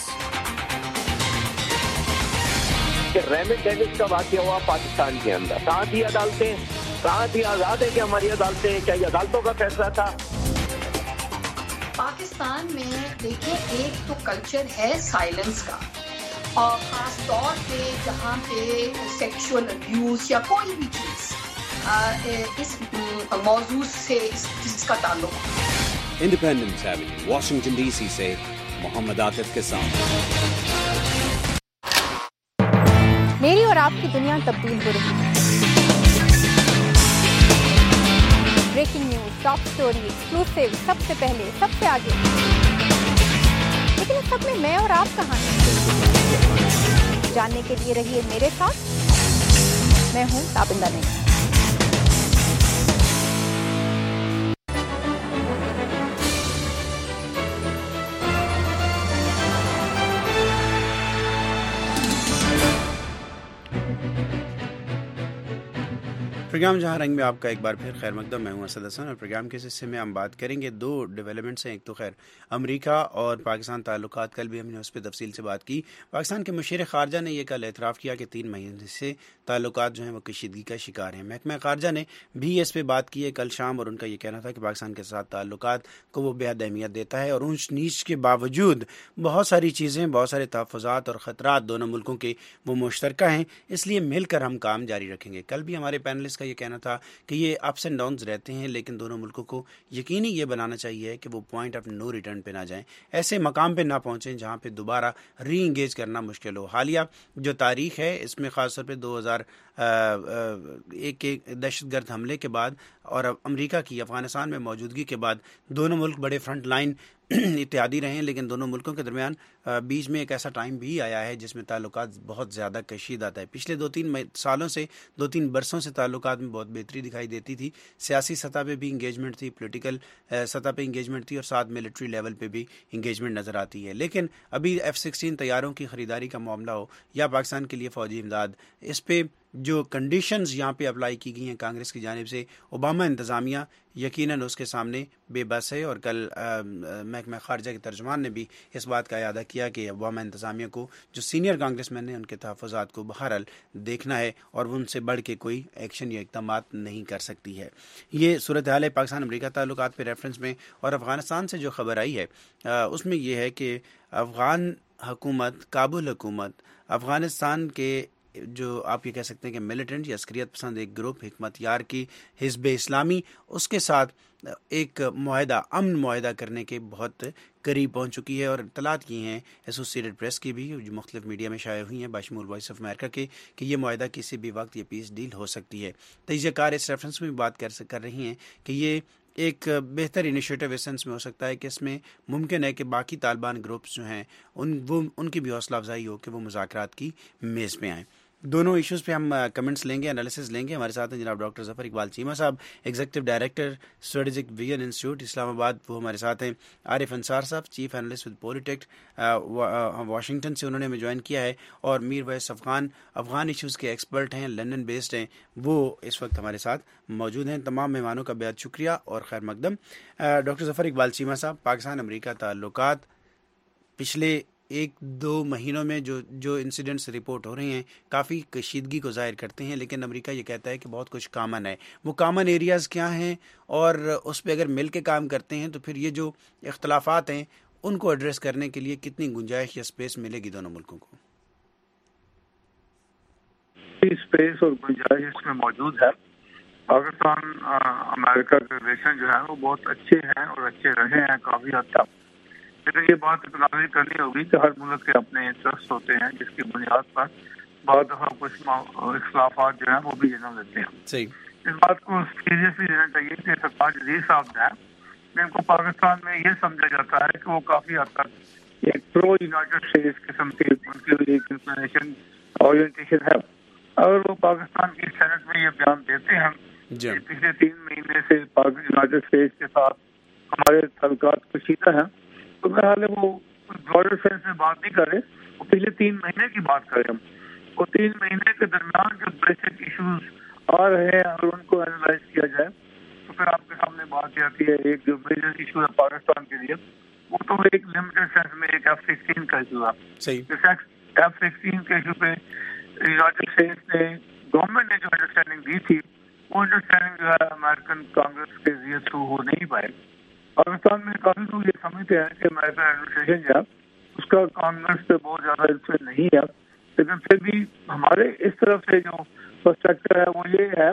S9: کہ ریمٹ ڈیوس کا واقعہ ہوا پاکستان کے اندر، کہاں تھی عدالتیں، کہاں تھی آزاد ہے کہ ہماری عدالتیں، کیا یہ عدالتوں کا فیصلہ تھا؟
S10: پاکستان میں دیکھیں ایک تو کلچر ہے سائلنس کا، اور خاص طور پہ جہاں پہ سیکشول ابیوز یا کوئی بھی چیز اس موضوع سے اس کا تعلق.
S4: Independence avenue Washington D C سے محمد عاطف کے ساتھ.
S11: میری اور آپ کی دنیا تبدیل ہو رہی ہے. Breaking news, top story, exclusive, سب سے پہلے، سب سے آگے. لیکن اس سب میں میں اور آپ کہاں ہیں؟ جاننے کے لیے رہیے میرے ساتھ. میں ہوں تابندہ نہیں.
S1: پروگرام جہاں رنگ میں آپ کا ایک بار پھر خیر مقدم. میں ہوں اسد حسن اور پروگرام کے حصے میں ہم بات کریں گے دو ڈیولپمنٹس ہیں. ایک تو خیر امریکہ اور پاکستان تعلقات. کل بھی ہم نے اس پہ تفصیل سے بات کی. پاکستان کے مشیر خارجہ نے یہ کل اعتراف کیا کہ تین مہینے سے تعلقات جو ہیں وہ کشیدگی کا شکار ہیں. محکمہ خارجہ نے بھی اس پہ بات کی ہے کل شام, اور ان کا یہ کہنا تھا کہ پاکستان کے ساتھ تعلقات کو وہ بے حد اہمیت دیتا ہے, اور اونچ نیچ کے باوجود بہت ساری چیزیں, بہت سارے تحفظات اور خطرات دونوں ملکوں کے وہ مشترکہ ہیں, اس لیے مل کر ہم کام جاری رکھیں گے. کل بھی ہمارے پینلسٹ کا یہ کہنا تھا کہ یہ اپس اینڈ ڈاؤنز رہتے ہیں, لیکن دونوں ملکوں کو یقینی یہ بنانا چاہیے کہ وہ پوائنٹ آف نو ریٹرن پہ نہ جائیں, ایسے مقام پہ نہ پہنچیں جہاں پہ دوبارہ ری انگیج کرنا مشکل ہو. حالیہ جو تاریخ ہے اس میں خاص طور پہ دو ہزار ایک کے دہشت گرد حملے کے بعد اور امریکہ کی افغانستان میں موجودگی کے بعد دونوں ملک بڑے فرنٹ لائن اتحادی رہے ہیں, لیکن دونوں ملکوں کے درمیان بیچ میں ایک ایسا ٹائم بھی آیا ہے جس میں تعلقات بہت زیادہ کشیدہ ہے. پچھلے دو تین سالوں سے دو تین برسوں سے تعلقات میں بہت بہتری دکھائی دیتی تھی. سیاسی سطح پہ بھی انگیجمنٹ تھی, پولیٹیکل سطح پہ انگیجمنٹ تھی, اور ساتھ ملٹری لیول پہ بھی انگیجمنٹ نظر آتی ہے. لیکن ابھی ایف سکسٹین طیاروں کی خریداری کا معاملہ ہو یا پاکستان کے لیے فوجی امداد, اس پہ جو کنڈیشنز یہاں پہ اپلائی کی گئی ہیں کانگریس کی جانب سے, اوباما انتظامیہ یقیناً اس کے سامنے بے بس ہے. اور کل محکمہ خارجہ کے ترجمان نے بھی اس بات کا اعادہ کیا کہ اوباما انتظامیہ کو جو سینئر کانگریس مین ہیں ان کے تحفظات کو بہرحال دیکھنا ہے, اور وہ ان سے بڑھ کے کوئی ایکشن یا اقدامات نہیں کر سکتی ہے. یہ صورتحال ہے پاکستان امریکہ تعلقات پہ ریفرنس میں. اور افغانستان سے جو خبر آئی ہے اس میں یہ ہے کہ افغان حکومت, کابل حکومت, افغانستان کے جو آپ یہ کہہ سکتے ہیں کہ ملیٹنٹ یا عسکریت پسند ایک گروپ حکمت یار کی حزب اسلامی, اس کے ساتھ ایک معاہدہ, امن معاہدہ کرنے کے بہت قریب پہنچ چکی ہے. اور اطلاعات کی ہیں ایسوسیٹڈ پریس کی بھی, جو مختلف میڈیا میں شائع ہوئی ہیں بشمول وائس آف امریکہ کے, کہ یہ معاہدہ کسی بھی وقت یہ پیس ڈیل ہو سکتی ہے. تجزیہ کار اس ریفرنس میں بھی بات کر کر رہی ہیں کہ یہ ایک بہتر انیشیٹو اس سینس میں ہو سکتا ہے کہ اس میں ممکن ہے کہ باقی طالبان گروپس جو ہیں ان وہ ان کی بھی حوصلہ افزائی ہو کہ وہ مذاکرات کی میز پہ آئیں. دونوں ایشوز پہ ہم کمنٹس لیں گے, انالیسز لیں گے. ہمارے ساتھ ہیں جناب ڈاکٹر ظفر اقبال چیمہ صاحب, executive director strategic vision institute Islamabad, وہ ہمارے ساتھ ہیں. عارف انصار صاحب, chief analyst with Politact Washington سے, انہوں نے ہمیں جوائن کیا ہے. اور میر ویس افغان, افغان ایشوز کے ایکسپرٹ ہیں, لندن بیسڈ ہیں, وہ اس وقت ہمارے ساتھ موجود ہیں. تمام مہمانوں کا بہت شکریہ اور خیر مقدم. ڈاکٹر ظفر اقبال چیمہ صاحب, پاکستان امریکہ تعلقات پچھلے ایک دو مہینوں میں جو جو انسیڈنٹس رپورٹ ہو رہے ہیں کافی کشیدگی کو ظاہر کرتے ہیں, لیکن امریکہ یہ کہتا ہے کہ بہت کچھ کامن ہے. وہ کامن ایریاز کیا ہیں, اور اس پہ اگر مل کے کام کرتے ہیں تو پھر یہ جو اختلافات ہیں ان کو ایڈریس کرنے کے لیے کتنی گنجائش یا اسپیس ملے گی دونوں ملکوں کو؟
S12: اسپیس اور گنجائش اس میں موجود ہے. پاکستان امریکہ کے ریلیشن جو ہے وہ بہت اچھے ہیں اور اچھے رہے ہیں کافی حد تک, لیکن یہ بات اطلاع کرنی ہوگی کہ ہر ملک کے اپنے انٹرسٹ ہوتے ہیں جس کی بنیاد پر بعض دفعہ کچھ اختلافات جو ہیں وہ بھی جنم لیتے ہیں.
S1: صحیح.
S12: اس بات کو سیریسلی لینا چاہیے کہ سرکار جدید صاحب جو ہیں جن کو پاکستان میں یہ سمجھا جاتا ہے کہ وہ کافی حد تک ایک پرو یونائٹیڈ اسٹیٹس قسم کی ان کی ایک انکلینیشن اورینٹیشن ہے. اگر وہ پاکستان کی سینٹ میں یہ بیان دیتے ہیں کہ پچھلے تین مہینے سے یونائٹیڈ اسٹیٹس کے ساتھ ہمارے تعلقات کشیدہ ہیں, تو میرا حال ہے وہ براڈر سینس میں بات نہیں کرے, وہ پچھلے تین مہینے کی بات کریں. ہم وہ تین مہینے کے درمیان جو بیسک ایشوز آ رہے ہیں اگر ان کو اینالائز کیا جائے تو پھر آپ کے سامنے بات آتی ہے. ایک جو میجر ایشو ہے پاکستان کے لیے وہ تو ایک لمیٹڈ سینس میں ایک ایف سکسٹین کا ایشو ہے. ایف سکسٹین کے ایشو پہ یونائٹیڈ اسٹیٹس نے گورنمنٹ نے جو انڈرسٹینڈنگ دی تھی وہ انڈرسٹینڈنگ جو ہے امریکن کانگریس کے ذریعے تھرو ہو نہیں پائے. پاکستان میں کافی لوگ یہ سمجھتے ہیں کہ امریکن ایڈمنسٹریشن جو ہے اس کا کانگریس پہ بہت زیادہ انفلوئنس نہیں ہے, لیکن پھر بھی ہمارے اس طرف سے جو پرسپیکٹو ہے وہ یہ ہے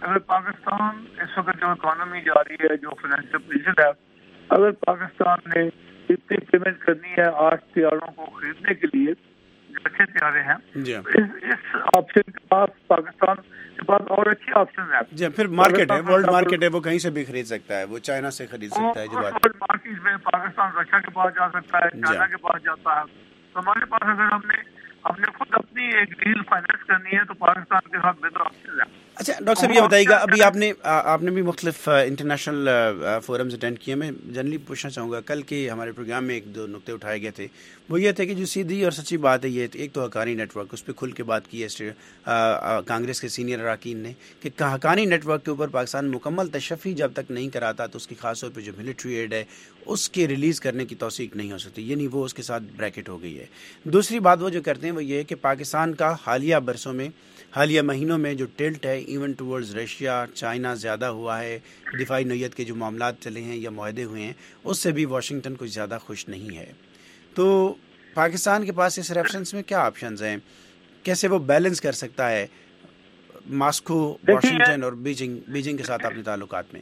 S12: अगर पाकिस्तान इस वक्त जो इकोनॉमी जा रही है, जो फाइनेंशियल पोजीशन है, अगर पाकिस्तान ने इतनी पेमेंट करनी है आठ तैयारों को खरीदने के लिए, अच्छे तैयारे हैं, इस, इस ऑप्शन के पास पाकिस्तान के पास और अच्छे ऑप्शन है।
S1: जी, फिर मार्केट है, वर्ल्ड मार्केट है, वो कहीं से भी खरीद सकता है, वो चाइना से खरीद सकता है। जो बात
S12: वर्ल्ड मार्केट में पाकिस्तान रशिया के पास जा सकता है, चाइना के पास जाता है। तो हमारे पास अगर हमने हमने खुद अपनी एक डील फाइनेंस करनी है तो पाकिस्तान के साथ बेहतर ऑप्शन है।
S1: अच्छा डॉक्टर साहब, ये बताइएगा, अभी आपने आपने भी मुख्तलिफ इंटरनेशनल फोरम्स अटेंड किए। मैं जनरली पूछना चाहूँगा, कल के हमारे प्रोग्राम में एक दो नुक्ते उठाए गए थे, वो ये थे कि जो सीधी और सच्ची बात है ये, एक तो हक्कानी नेटवर्क, उस पर खुल के बात की है कांग्रेस के सीनियर अरकान ने कि हक्कानी नेटवर्क के ऊपर पाकिस्तान मुकम्मल तशफ़ी जब तक नहीं कराता तो उसकी खास तौर पर जो मिलिट्री एड है उसके रिलीज़ करने की तौसीक नहीं हो सकती, यानी वो उसके साथ ब्रैकेट हो गई है। दूसरी बात वो जो करते हैं वो ये है कि पाकिस्तान का हालिया बरसों में, हालिया महीनों में जो टिल्ट है इवन टूवर्ड्स रशिया, चाइना ज़्यादा हुआ है। दिफाई नोयत के जो मामलात चले हैं या मुआहदे हुए हैं उससे भी वाशिंगटन कुछ ज़्यादा खुश नहीं है। तो पाकिस्तान के पास इस रेफरेंस में क्या ऑप्शंस हैं, कैसे वो बैलेंस कर सकता है मॉस्को, वाशिंगटन और बीजिंग बीजिंग के साथ अपने ताल्लुकात में?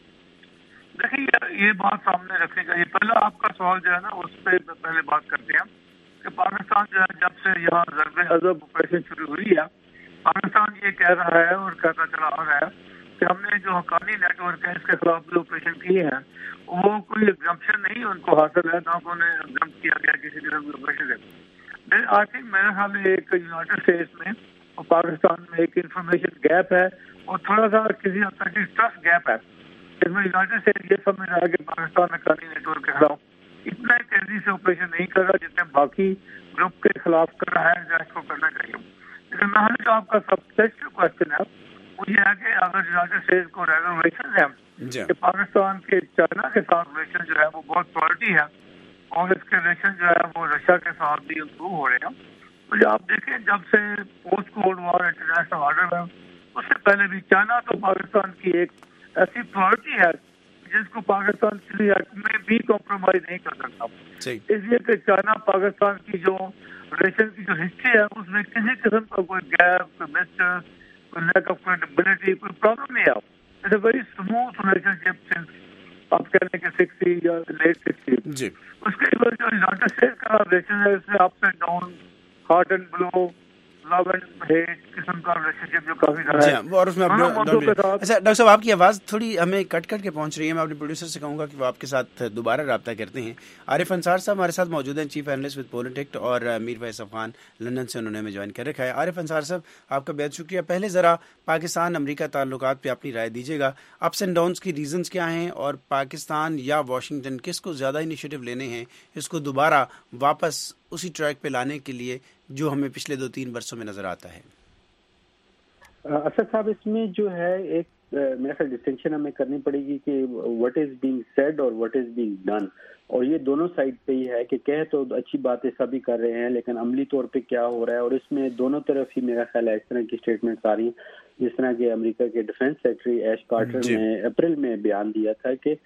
S12: देखिए, ये बात सामने रखने का, ये पहला आपका सवाल जो है ना उस पर पहले बात करते हैं कि पाकिस्तान जो है जब से यहाँ ज़रबे अज़ब ऑपरेशन शुरू हुई है, पाकिस्तान ये कह रहा है और कहता चला आ रहा है कि हमने जो हक्कानी नेटवर्क है इसके खिलाफ जो ऑपरेशन किए हैं वो कोई एग्जम्पशन नहीं उनको हासिल है, ना उन्हें एग्जाम किया गया किसी किस्म के ऑपरेशन है। आई थिंक मेरे ख्याल में एक यूनाइटेड स्टेट्स में और पाकिस्तान में एक इंफॉर्मेशन गैप है और थोड़ा सा किसी हद तक ट्रस्ट गैप है, जिसमें यूनाइटेड स्टेट्स ये समझ रहा है कि पाकिस्तान हक्कानी नेटवर्क के खिलाफ इतना तेजी से ऑपरेशन नहीं कर रहा जितने बाकी ग्रुप के खिलाफ कर रहा है या इसको करना चाहिए। लेकिन मैं जो आपका सबसेट क्वेश्चन है वो ये है कि अगर यूनाइटेड स्टेट्स को रेगुलेशन है कि पाकिस्तान के चाइना के साथ रिलेशन जो है वो बहुत प्रायोरिटी है और इसके रिलेशन जो है वो रशिया के साथ भी इम्प्रूव हो रहे हैं। तो जब आप देखें जब से post cold war international order है उससे पहले भी चाइना तो पाकिस्तान की एक ऐसी प्रायोरिटी है जिसको पाकिस्तान किसी हद में भी कॉम्प्रोमाइज नहीं कर सकता, इसलिए कि चाइना पाकिस्तान की जो रिलेशन की जो हिस्ट्री है उसमें किसी किस्म का कोई गैप, कोई मिस्टर, कोई लैक ऑफ क्रेडिबिलिटी, कोई प्रॉब्लम नहीं है। It's a very smooth relationship since आप कह लें कि सिक्सटी या लेट सिक्सटी। उसके बाद जो यूनाइटेड स्टेट्स का रिलेशन है इसमें up and down, hot and blow, love and hate किस्म का रिलेशनशिप जो काफी रहा है।
S1: और उसमें अच्छा डॉक्टर साहब आपकी आवाज़ थोड़ी हमें कट कट के पहुंच रही है, मैं अपने प्रोड्यूसर से कहूँगा कि वो आपके साथ दोबारा रब्ता करते हैं। आरिफ अंसार साहब हमारे साथ मौजूद हैं, चीफ एनालिस्ट विद पॉलिटिक्ट, और मीर फैज अफगान लंदन से उन्होंने हमें ज्वाइन कर रखा है। आरिफ अंसार साहब आपका बेहद शुक्रिया। पहले ज़रा पाकिस्तान अमरीका ताल्लुकात पे अपनी राय दीजिएगा, अप्स एंड डाउन्स की रीजंस क्या हैं और पाकिस्तान या वाशिंगटन किसको ज़्यादा इनिशिएटिव लेने हैं इसको दोबारा वापस उसी ट्रैक पे लाने के लिए जो हमें पिछले दो तीन वर्षों में नजर आता है?
S13: असद साहब, इसमें जो है एक मेरा ख्याल डिस्टिंक्शन हमें करनी पड़ेगी कि व्हाट इज बीइंग सेड और व्हाट इज बीइंग डन, और ये दोनों साइड पे ही है कि कह तो अच्छी बातें सभी कर रहे हैं लेकिन अमली तौर पे क्या हो रहा है, और इसमें दोनों तरफ ही मेरा ख्याल है इस तरह की स्टेटमेंट्स आ रही हैं, जिस तरह के अमेरिका के डिफेंस सेक्रेटरी एश कार्टर ने अप्रैल में बयान दिया था कि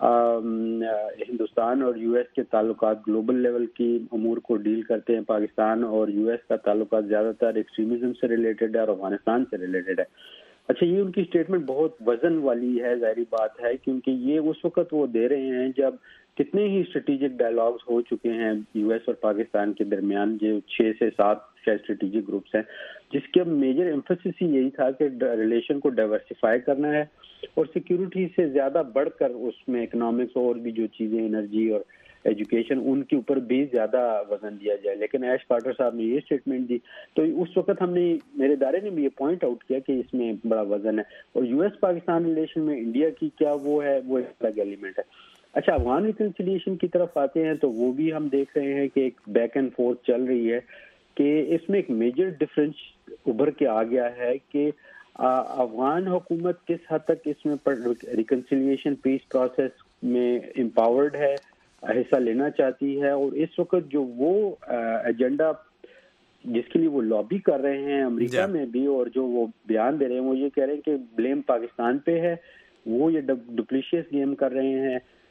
S13: हिंदुस्तान और यूएस के ताल्लुकात ग्लोबल लेवल की अमूर को डील करते हैं, पाकिस्तान और यूएस का ताल्लुकात ज़्यादातर एक्सट्रीमिज्म से रिलेटेड है और अफगानिस्तान से रिलेटेड है। अच्छा, ये उनकी स्टेटमेंट बहुत वजन वाली है, जाहिर बात है, क्योंकि ये उस वक्त वो दे रहे हैं जब कितने ही स्ट्रेटेजिक डायलॉग्स हो चुके हैं यूएस और पाकिस्तान के दरमियान, जो छः से सात शायद स्ट्रेटेजिक ग्रुप्स हैं, जिसके मेजर एम्फेसिस ही यही था कि रिलेशन को डाइवर्सिफाई करना है और सिक्योरिटी से ज़्यादा बढ़कर उसमें इकोनॉमिक्स और भी जो चीज़ें, एनर्जी और एजुकेशन, उनके ऊपर भी ज़्यादा वजन दिया जाए। लेकिन ऐश कार्टर साहब ने ये स्टेटमेंट दी तो उस वक्त हमने, मेरे इदारे ने भी ये पॉइंट आउट किया कि इसमें बड़ा वजन है, और यूएस पाकिस्तान रिलेशन में इंडिया की क्या वो है, वो एक अलग एलिमेंट है। अच्छा, अफगान रिकन्सिलिएशन की तरफ आते हैं तो वो भी हम देख रहे हैं कि एक बैक एंड फोर्थ चल रही है कि इसमें एक मेजर डिफरेंस उभर के आ गया है कि अफगान हुकूमत किस हद तक इसमें रिकन्सिलिएशन पीस प्रोसेस में एम्पावर्ड है, हिस्सा लेना चाहती है, और इस वक्त जो वो एजेंडा जिसके लिए वो लॉबी कर रहे हैं अमेरिका में भी और जो वो बयान दे रहे हैं वो ये कह रहे हैं कि ब्लेम पाकिस्तान पे है, वो ये डुप्लीशियस गेम कर रहे हैं,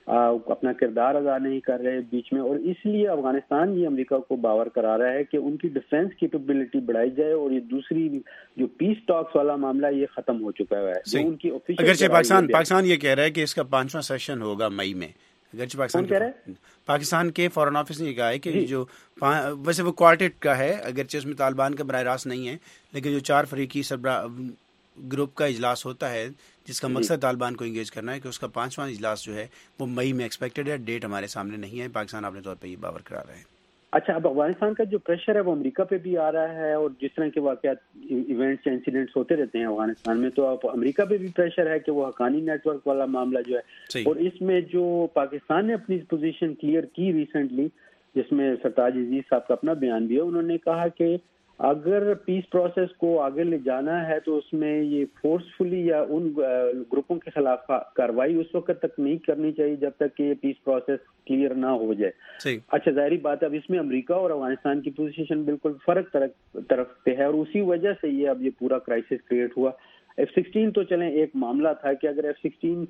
S13: اپنا کردار ادا نہیں کر رہے بیچ میں، اور اس لیے افغانستان یہ امریکہ کو باور کرا رہا ہے کہ ان کی ڈیفینس کیپیبلٹی بڑھائی جائے، اور یہ دوسری جو پیس ٹاکس والا معاملہ یہ ختم ہو چکا ہے. ان کی
S1: اگرچہ پاکستان پاکستان یہ کہہ رہا ہے کہ اس کا پانچواں سیشن ہوگا مئی میں، اگرچہ پاکستان کہہ رہا ہے پاکستان کے فارن آفس نے یہ کہا ہے کہ جو ویسے وہ کوارٹیٹ کا ہے، اگرچہ اس میں طالبان کا براہ راست نہیں ہے، لیکن جو چار فریقی سربراہ گروپ کا اجلاس ہوتا ہے جس کا مقصد طالبان کو انگیج کرنا ہے، کہ اس کا پانچواں اجلاس جو ہے وہ مئی میں ایکسپیکٹڈ ہے. ڈیٹ ہمارے سامنے نہیں ہے، پاکستان اپنے طور پہ یہ باور کرا رہا ہے.
S13: اچھا، اب افغانستان کا جو پریشر ہے وہ امریکہ پہ بھی آ رہا ہے، اور جس طرح کے واقعات ایونٹس انسیڈنٹس ہوتے رہتے ہیں افغانستان میں، تو اب امریکہ پہ بھی پریشر ہے کہ وہ حقانی نیٹ ورک والا معاملہ جو ہے، اور اس میں جو پاکستان نے اپنی پوزیشن کلیئر کی ریسنٹلی، جس میں سرتاج عزیز صاحب کا اپنا بیان بھی ہے، انہوں نے کہا کہ اگر پیس پروسیس کو آگے لے جانا ہے تو اس میں یہ فورسفلی یا ان گروپوں کے خلاف کارروائی اس وقت تک نہیں کرنی چاہیے جب تک کہ یہ پیس پروسیس کلیئر نہ ہو جائے. اچھا، ظاہری بات ہے اب اس میں امریکہ اور افغانستان کی پوزیشن بالکل فرق طرف پہ ہے، اور اسی وجہ سے یہ اب یہ پورا کرائسس کریٹ ہوا. ایف سکسٹین تو چلیں ایک معاملہ تھا کہ اگر ایف سکسٹین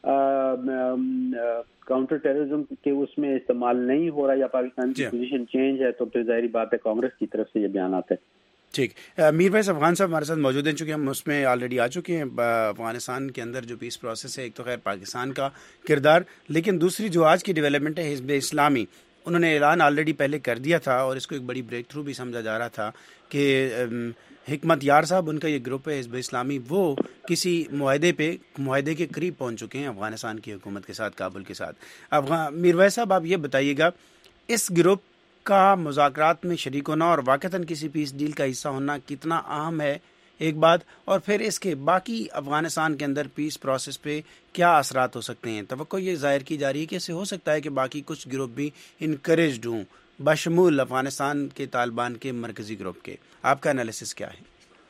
S13: کاؤنٹر ٹیررزم کے اس میں استعمال نہیں ہو رہا یا پاکستان کی پوزیشن چینج ہے، تو پھر ظاہری بات ہے کانگریس کی طرف سے یہ بیان آتا ہے.
S1: ٹھیک، میر ویس افغان صاحب ہمارے ساتھ موجود ہیں، چونکہ ہم اس میں آلریڈی آ چکے ہیں. افغانستان کے اندر جو پیس پروسیس ہے، ایک تو خیر پاکستان کا کردار، لیکن دوسری جو آج کی ڈیولپمنٹ ہے حزب اسلامی، انہوں نے اعلان آلریڈی پہلے کر دیا تھا اور اس کو ایک بڑی بریک تھرو بھی سمجھا جا رہا تھا کہ حکمت یار صاحب ان کا یہ گروپ ہے حزب اسلامی، وہ کسی معاہدے پہ معاہدے کے قریب پہنچ چکے ہیں افغانستان کی حکومت کے ساتھ، کابل کے ساتھ. افغان میر ویس صاحب، آپ یہ بتائیے گا اس گروپ کا مذاکرات میں شریک ہونا اور واقعتاً کسی پیس ڈیل کا حصہ ہونا کتنا اہم ہے، ایک بات، اور پھر اس کے باقی افغانستان کے اندر پیس پروسیس پہ کیا اثرات ہو سکتے ہیں؟ توقع یہ ظاہر کی جا رہی ہے کہ اسے ہو سکتا ہے کہ باقی کچھ گروپ بھی انکریجڈ ہوں بشمول افغانستان کے طالبان کے مرکزی گروپ کے. آپ کا انالیسس کیا ہے؟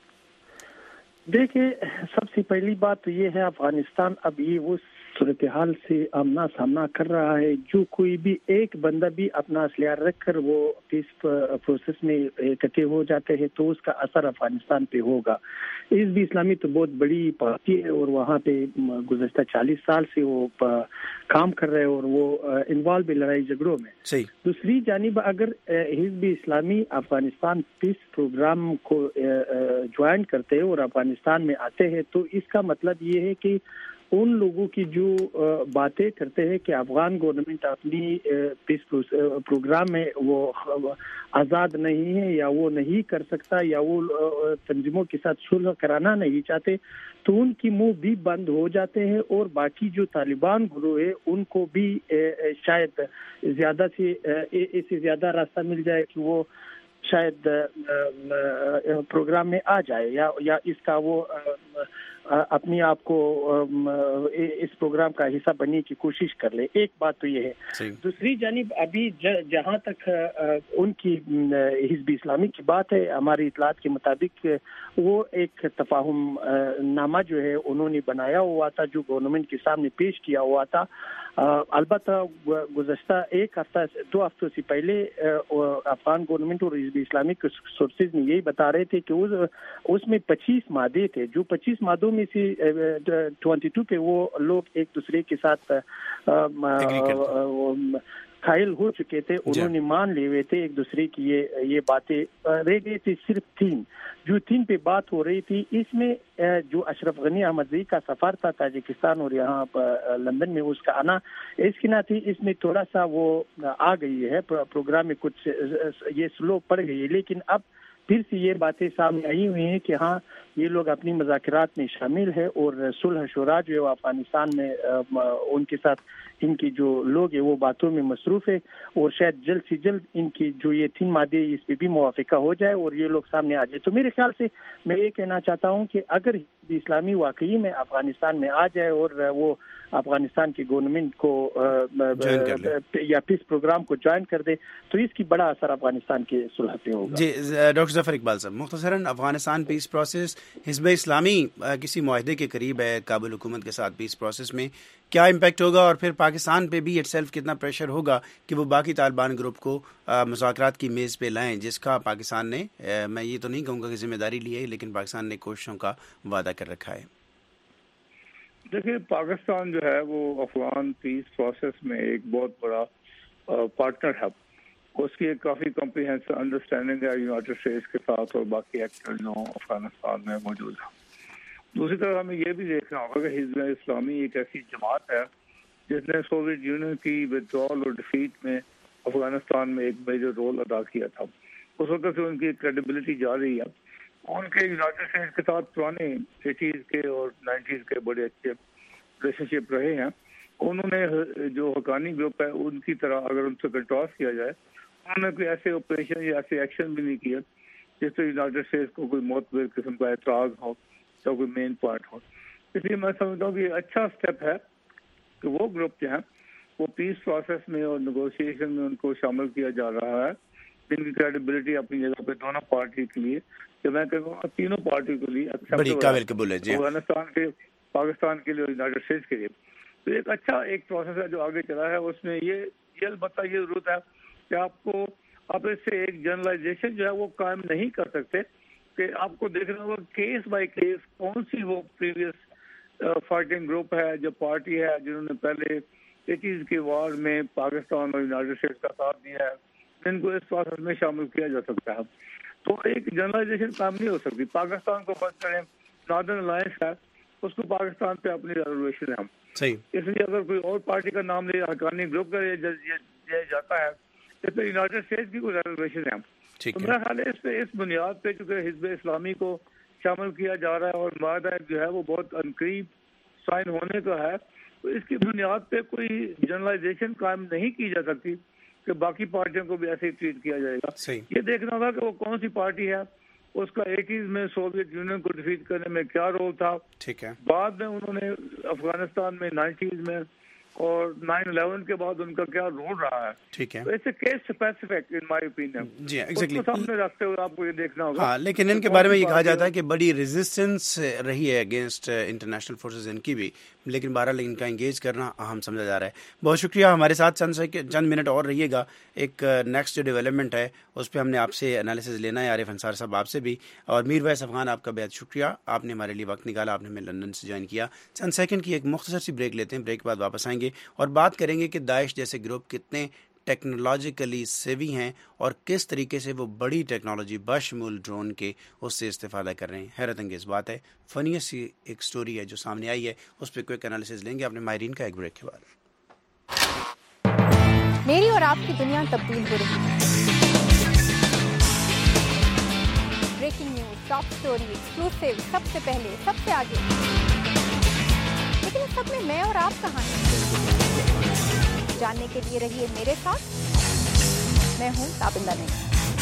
S14: دیکھیں، سب سے پہلی بات تو یہ ہے افغانستان اب یہ وہ صورتحال سے آمنا سامنا کر رہا ہے، جو کوئی بھی ایک بندہ بھی اپنا اسلحہ رکھ کر وہ پیس پروسیس میں اکٹھے ہو جاتے ہیں تو اس کا اثر افغانستان پہ ہوگا. حزب اسلامی تو بہت بڑی پارٹی ہے اور وہاں پہ گزشتہ چالیس سال سے وہ کام کر رہے ہیں اور وہ انوالو ہے لڑائی جھگڑوں میں.
S1: صحیح.
S14: دوسری جانب اگر حزب اسلامی افغانستان پیس پروگرام کو جوائن کرتے ہیں اور افغانستان میں آتے ہیں تو اس کا مطلب یہ ہے کہ ان لوگوں کی جو باتیں کرتے ہیں کہ افغان گورنمنٹ اپنی پیس پروگرام میں وہ آزاد نہیں ہے یا وہ نہیں کر سکتا یا وہ تنظیموں کے ساتھ صلح کرانا نہیں چاہتے، تو ان کی منہ بھی بند ہو جاتے ہیں اور باقی جو طالبان گروہ ہے ان کو بھی شاید زیادہ سے اس سے زیادہ راستہ مل جائے کہ وہ شاید پروگرام میں آ جائے یا یا اس کا وہ اپنی آپ کو اس پروگرام کا حصہ بننے کی کوشش کر لے. ایک بات تو یہ ہے. دوسری جانب ابھی جہاں تک ان کی حزب اسلامی کی بات ہے، ہماری اطلاعات کے مطابق وہ ایک تفاہم نامہ جو ہے انہوں نے بنایا ہوا تھا جو گورنمنٹ کے سامنے پیش کیا ہوا تھا. البتہ گزشتہ ایک ہفتہ دو ہفتوں سے پہلے افغان گورنمنٹ اور حزب اسلامی کے سورسز نے یہی بتا رہے تھے کہ اس میں پچیس مادے تھے، جو پچیس مادوں میں سے ٹوینٹی ٹو پہ وہ لوگ ایک دوسرے کے ساتھ قائل ہو چکے تھے، انہوں نے مان لیے ہوئے تھے ایک دوسرے کی یہ یہ باتیں. رہ گئی تھی صرف تین، جو تین پہ بات ہو رہی تھی. اس میں جو اشرف غنی احمدزئی کا سفر تھا تاجکستان اور یہاں لندن میں اس کا آنا، اس کی نہ تھی اس میں تھوڑا سا وہ آ گئی ہے پروگرام میں، کچھ یہ سلو پڑ گئی ہے. لیکن اب پھر سے یہ باتیں سامنے آئی ہوئی ہیں کہ ہاں یہ لوگ اپنی مذاکرات میں شامل ہے اور صلح شورا جو ہے افغانستان میں ان کے ساتھ ان کی جو لوگ ہیں وہ باتوں میں مصروف ہے اور شاید جلد سے جلد ان کی جو یہ تین مادے اس پہ بھی موافقہ ہو جائے اور یہ لوگ سامنے آ جائے. تو میرے خیال سے میں یہ کہنا چاہتا ہوں کہ اگر اسلامی واقعی میں افغانستان میں آ جائے اور وہ افغانستان کی گورنمنٹ کو یا پیس پروگرام کو جوائن کر دے تو اس کی بڑا اثر افغانستان کے صلح پہ ہوگا.
S1: جی ڈاکٹر ظفر اقبال صاحب، مختصراً افغانستان پیس پروسیس، حزب اسلامی کسی معاہدے کے قریب ہے کابل حکومت کے ساتھ پیس پروسیس میں، کیا امپیکٹ ہوگا اور پھر پاکستان پہ بھی اٹ سیلف کتنا پریشر ہوگا کہ وہ باقی طالبان گروپ کو مذاکرات کی میز پہ لائیں، جس کا پاکستان نے، میں یہ تو نہیں کہوں گا کہ ذمہ داری لی ہے، لیکن پاکستان نے کوششوں کا وعدہ کر رکھا ہے.
S12: دیکھیے پاکستان جو ہے وہ افغان پیس پروسیس میں ایک بہت بڑا پارٹنر ہے. اس کی ایک کافی کمپریہنسو انڈرسٹینڈنگ ہے یونائٹیڈ اسٹیٹس کے ساتھ اور باقی ایکٹر جو افغانستان میں موجود ہیں. دوسری طرف ہمیں یہ بھی دیکھنا ہوگا کہ حزب اسلامی ایک ایسی جماعت ہے جس نے سوویت یونین کی ودرول اور ڈیفیٹ میں افغانستان میں ایک میجر رول ادا کیا تھا. اس وقت سے ان کی کریڈیبلٹی جا رہی ہے. ان کے یونائٹیڈ اسٹیٹس کے ساتھ پرانے ایٹیز کے اور نائنٹیز کے بڑے اچھے ریلیشن شپ رہے ہیں. انہوں نے جو حقانی گروپ ہے ان کی طرح اگر ان سے کنٹراسٹ کیا جائے انہوں نے کوئی ایسے آپریشن یا ایسے ایکشن بھی نہیں کیا جس سے یونائٹیڈ اسٹیٹس کو کوئی معتبر قسم کا اعتراض ہو یا کوئی مین پوائنٹ ہو. اس لیے میں سمجھتا ہوں کہ یہ اچھا اسٹیپ ہے کہ وہ گروپ جو ہیں وہ پیس پروسیس میں اور نیگوشیشن میں ان کو شامل کیا جا رہا ہے جن کی کریڈیبلٹی اپنی جگہ پہ دونوں پارٹی کے لیے کہ میں کہوں گا تینوں پارٹی کے لیے افغانستان کے پاکستان کے لیے اور یونائٹیڈ اسٹیٹس کے لیے. تو ایک اچھا ایک پروسیس ہے جو آگے چلا ہے. اس میں یہ یہ البتہ یہ ضرورت ہے کہ آپ کو آپ اس سے ایک جنرلائزیشن جو ہے وہ قائم نہیں کر سکتے کہ آپ کو دیکھنا ہوگا کیس بائی کیس کون سی وہ پریویس فائٹنگ گروپ ہے جو پارٹی ہے جنہوں نے پہلے ایٹیز کے وار میں پاکستان اور یونائٹیڈ اسٹیٹس کا ساتھ دیا ہے جن کو اس پروسیس میں شامل کیا جا سکتا ہے. تو ایک جنرلائزیشن کام نہیں ہو سکتی. پاکستان کو بات کریں ناردرن الائنس ہے اس کو پاکستان پہ اپنی ریزرویشن ہے. اس لیے اگر کوئی اور پارٹی کا نام لے حقانی گروپ کا لیا جاتا ہے تو پھر یونائٹیڈ اسٹیٹس کی کوئی ریزرویشن ہے. تو میرا خیال ہے اس پہ اس بنیاد پہ چونکہ حزب اسلامی کو شامل کیا جا رہا ہے اور معاہدہ جو ہے وہ بہت عنقریب سائن ہونے کا ہے تو اس کی بنیاد پہ کوئی جنرلائزیشن قائم نہیں کی جا سکتی کہ باقی پارٹیوں کو بھی ایسے ہی ٹریٹ کیا جائے گا. یہ دیکھنا ہوگا کہ وہ کون سی پارٹی ہے اس کا ایٹیز میں سوویت یونین کو ڈیفیٹ کرنے میں کیا رول تھا.
S1: ٹھیک ہے.
S12: بعد میں انہوں نے افغانستان میں نائنٹیز میں اور نائن الیون کے بعد ان کا کیا رول رہا ہے.
S1: ٹھیک ہے.
S12: ایسے case specific in my opinion.
S1: جی ایگزیکٹلی.
S12: سامنے رکھتے ہوئے آپ کو یہ دیکھنا ہوگا.
S1: ہاں لیکن ان کے بارے میں یہ کہا جاتا ہے کہ بڑی ریزسٹنس رہی ہے اگینسٹ انٹرنیشنل فورسز ان کی بھی, لیکن بہرحال ان کا انگیج کرنا اہم سمجھا جا رہا ہے. بہت شکریہ. ہمارے ساتھ چند چند منٹ اور رہیے گا. ایک نیکسٹ جو ڈیولپمنٹ ہے اس پہ ہم نے آپ سے انالیسز لینا ہے. عارف انصار صاحب آپ سے بھی, اور میر ویس افغان آپ کا بہت شکریہ, آپ نے ہمارے لیے وقت نکالا, آپ نے ہمیں لندن سے جوائن کیا. چند سیکنڈ کی ایک مختصر سی بریک لیتے ہیں, بریک کے بعد واپس آئیں گے اور بات کریں گے کہ داعش جیسے گروپ کتنے ٹیکنالوجیکلی سیوی ہیں اور کس طریقے سے وہ بڑی ٹیکنالوجی بشمول ڈرون کے اس سے استفادہ کر رہے ہیں. حیرت انگیز بات ہے, فنی سی ایک سٹوری ہے جو سامنے آئی ہے, اس پہ کوئی انالیسز لیں گے اپنے ماہرین کا ایک بریک کے بعد.
S11: میری اور آپ کی دنیا تبدیل ہو رہی ہے. Breaking news, top story, exclusive, سب سے پہلے, سب سے آگے. لیکن اس سب میں میں اور آپ کہاں ہیں؟ جاننے کے لیے رہیے میرے ساتھ. میں ہوں تابندہ نہیں.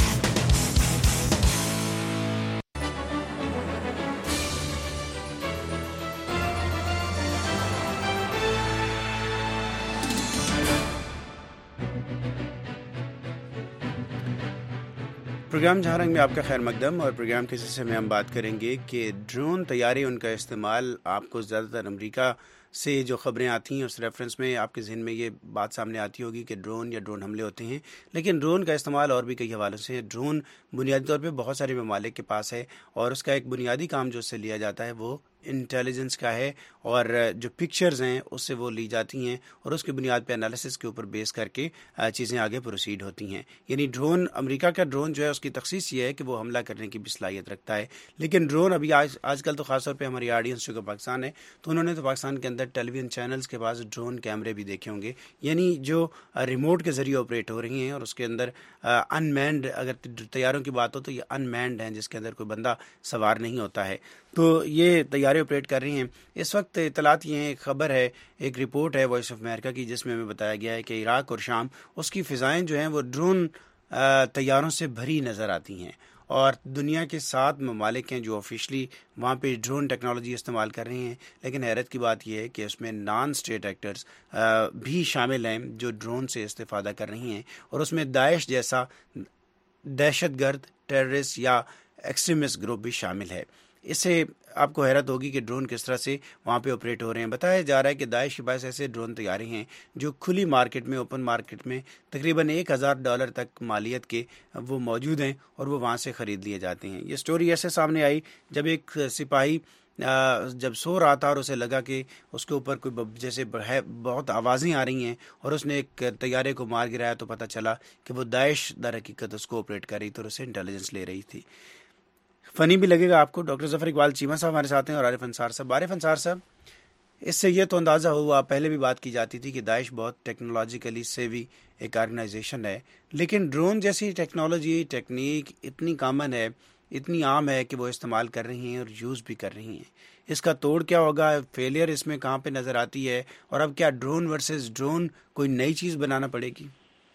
S1: پروگرام جہاں رنگ میں آپ کا خیر مقدم, اور پروگرام کے سلسلے میں ہم بات کریں گے کہ ڈرون طیارے ان کا استعمال آپ کو زیادہ تر امریکہ سے جو خبریں آتی ہیں اس ریفرنس میں آپ کے ذہن میں یہ بات سامنے آتی ہوگی کہ ڈرون یا ڈرون حملے ہوتے ہیں, لیکن ڈرون کا استعمال اور بھی کئی حوالوں سے ہے. ڈرون بنیادی طور پہ بہت سارے ممالک کے پاس ہے اور اس کا ایک بنیادی کام جو اس سے لیا جاتا ہے وہ انٹیلیجنس کا ہے, اور جو پکچرز ہیں اس سے وہ لی جاتی ہیں اور اس کی بنیاد پہ انالیسس کے اوپر بیس کر کے چیزیں آگے پروسیڈ ہوتی ہیں. یعنی ڈرون, امریکہ کا ڈرون جو ہے اس کی تخصیص یہ ہے کہ وہ حملہ کرنے کی بھی صلاحیت رکھتا ہے, لیکن ڈرون ابھی آج آج کل تو خاص طور پہ ہماری آڈینس جو کہ پاکستان ہے تو انہوں نے تو پاکستان کے اندر ٹیلی ویژن چینلز کے پاس ڈرون کیمرے بھی دیکھے ہوں گے, یعنی جو ریموٹ کے ذریعے آپریٹ ہو رہی ہیں اور اس کے اندر ان مینڈ, اگر طیاروں کی بات ہو تو یہ ان مینڈ ہیں جس کے اندر کوئی بندہ سوار نہیں ہوتا ہے, تو یہ طیارے آپریٹ کر رہی ہیں. اس وقت اطلاعات یہ ہیں, ایک خبر ہے, ایک رپورٹ ہے وائس آف امریکہ کی جس میں ہمیں بتایا گیا ہے کہ عراق اور شام اس کی فضائیں جو ہیں وہ ڈرون طیاروں سے بھری نظر آتی ہیں, اور دنیا کے سات ممالک ہیں جو آفیشلی وہاں پہ ڈرون ٹیکنالوجی استعمال کر رہے ہیں. لیکن حیرت کی بات یہ ہے کہ اس میں نان اسٹیٹ ایکٹرز بھی شامل ہیں جو ڈرون سے استفادہ کر رہی ہیں, اور اس میں داعش جیسا دہشت گرد, ٹیررسٹ یا ایکسٹریمسٹ گروپ بھی شامل ہے. اس سے آپ کو حیرت ہوگی کہ ڈرون کس طرح سے وہاں پہ آپریٹ ہو رہے ہیں. بتایا جا رہا ہے کہ داعش کے پاس ایسے ڈرون طیارے ہیں جو کھلی مارکیٹ میں, اوپن مارکیٹ میں تقریباً ایک ہزار ڈالر تک مالیت کے وہ موجود ہیں اور وہ وہاں سے خرید لیے جاتے ہیں. یہ سٹوری ایسے سامنے آئی جب ایک سپاہی جب سو رہا تھا اور اسے لگا کہ اس کے اوپر کوئی جیسے بہت آوازیں آ رہی ہیں اور اس نے ایک طیارے کو مار گرایا تو پتہ چلا کہ وہ داعش در حقیقت اس کو آپریٹ کر رہی تھی اور اسے انٹیلیجنس لے رہی تھی. فنی بھی لگے گا آپ کو. ڈاکٹر ظفر اقبال چیمہ صاحب ہمارے ساتھ ہیں اور عارف انصار صاحب. عارف انصار صاحب، اس سے یہ تو اندازہ ہوا، پہلے بھی بات کی جاتی تھی کہ داعش بہت ٹیکنالوجیکلی سیوی ایک آرگنائزیشن ہے، لیکن ڈرون جیسی ٹیکنالوجی ٹیکنیک اتنی کامن ہے، اتنی عام ہے کہ وہ استعمال کر رہی ہیں اور یوز بھی کر رہی ہیں. اس کا توڑ کیا ہوگا؟ فیلئر اس میں کہاں پہ نظر آتی ہے؟ اور اب کیا ڈرون ورسز ڈرون کوئی نئی چیز بنانا پڑے گی؟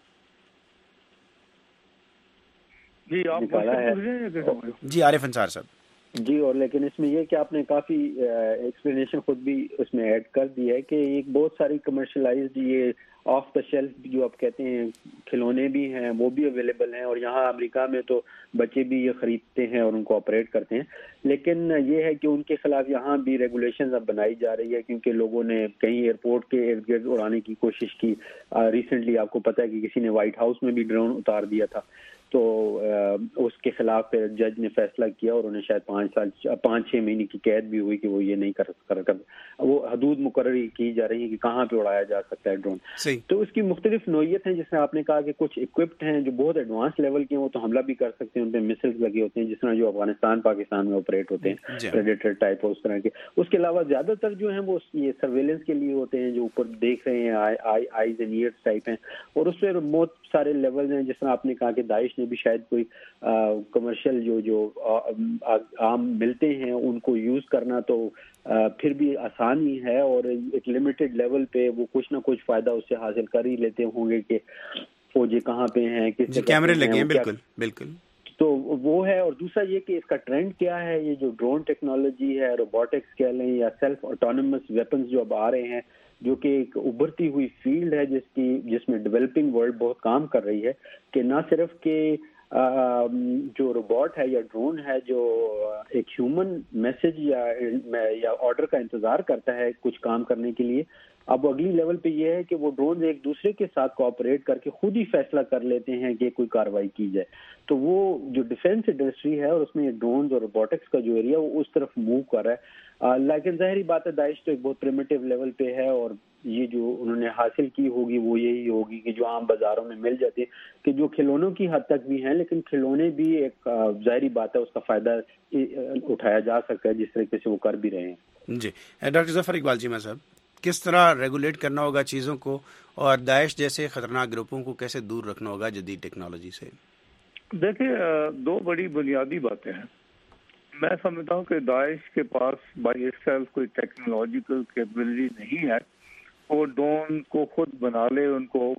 S12: جی آپ
S1: جی عارف انصار صاحب.
S13: جی، اور لیکن اس میں یہ کہ آپ نے کافی ایکسپلینیشن خود بھی اس میں ایڈ کر دی ہے کہ ایک بہت ساری کمرشلائزڈ یہ آف دا شیلف جو آپ کہتے ہیں کھلونے بھی ہیں، وہ بھی اویلیبل ہیں، اور یہاں امریکہ میں تو بچے بھی یہ خریدتے ہیں اور ان کو آپریٹ کرتے ہیں. لیکن یہ ہے کہ ان کے خلاف یہاں بھی ریگولیشنز اب بنائی جا رہی ہے، کیونکہ لوگوں نے کہیں ایئرپورٹ کے ارد گرد اڑانے کی کوشش کی. ریسنٹلی آپ کو پتہ ہے کہ کسی نے وائٹ ہاؤس میں بھی ڈرون اتار دیا تھا، تو اس کے خلاف پھر جج نے فیصلہ کیا اور انہیں شاید پانچ سال پانچ چھ مہینے کی قید بھی ہوئی کہ وہ یہ نہیں کر کر کر وہ حدود مقرر کی جا رہی ہے کہ کہاں پہ اڑایا جا سکتا ہے ڈرون. تو اس کی مختلف نوعیت ہیں، جس میں آپ نے کہا کہ کچھ اکوپڈ ہیں جو بہت ایڈوانس لیول کے ہیں، وہ تو حملہ بھی کر سکتے ہیں، ان پہ مسلز لگے ہوتے ہیں جس طرح جو افغانستان پاکستان میں آپریٹ ہوتے ہیں پریڈیٹر ٹائپ اس طرح کے. اس کے علاوہ زیادہ تر جو ہیں وہ یہ سرویلنس کے لیے ہوتے ہیں، جو اوپر دیکھ رہے ہیں، آئیز اینڈ ایئرز ٹائپ ہیں، اور اس پہ بہت سارے لیول ہیں. جس طرح آپ نے کہا کہ داعش نے بھی شاید کوئی کمرشل جو جو عام ملتے ہیں ان کو یوز کرنا تو پھر بھی آسان ہی ہے، اور ایک لمیٹڈ لیول پہ وہ کچھ نہ کچھ فائدہ اس سے حاصل کر ہی لیتے ہوں گے کہ فوجی کہاں پہ ہیں، کس
S1: جگہ کیمرے لگے ہیں. بالکل بالکل
S13: تو وہ ہے. اور دوسرا یہ کہ اس کا ٹرینڈ کیا ہے، یہ جو ڈرون ٹیکنالوجی ہے، روبوٹکس کہہ لیں یا سیلف آٹونمس ویپنز جو اب آ رہے ہیں، جو کہ ایک ابھرتی ہوئی فیلڈ ہے جس کی جس میں ڈیولپنگ ورلڈ بہت کام کر رہی ہے، کہ نہ صرف کہ جو روبوٹ ہے یا ڈرون ہے جو ایک ہیومن میسج یا یا آرڈر کا انتظار کرتا ہے کچھ کام کرنے کے لیے، اب اگلی لیول پہ یہ ہے کہ وہ ڈرون ایک دوسرے کے ساتھ کوآپریٹ کر کے خود ہی فیصلہ کر لیتے ہیں کہ کوئی کارروائی کی جائے. تو وہ جو ڈیفینس انڈسٹری ہے اور اس میں ڈرونز اور روبوٹکس کا جو ایریا وہ اس طرف موو کر رہا ہے. لیکن ظاہری بات ہے داعش تو ایک بہت پریمیٹیو لیول پہ ہے، اور یہ جو انہوں نے حاصل کی ہوگی وہ یہی ہوگی کہ جو عام بازاروں میں مل جاتے ہیں، کہ جو کھلونوں کی حد تک بھی ہیں، لیکن کھلونے بھی ایک ظاہری بات ہے اس کا فائدہ اٹھایا جا سکتا ہے جس طریقے سے وہ کر بھی رہے ہیں.
S1: جی ڈاکٹر ظفر اقبال چیمہ صاحب، کس طرح ریگولیٹ کرنا ہوگا چیزوں کو، اور داعش جیسے خطرناک گروپوں کو کیسے دور رکھنا ہوگا جدید ٹیکنالوجی سے؟
S12: دیکھیں، دو بڑی بنیادی باتیں ہیں. میں سمجھتا ہوں کہ داعش کے پاس بائی اٹ سیلف کوئی ٹیکنالوجیکل کیپبلٹی نہیں ہے، وہ ڈرون کو خود بنا لے، ان کو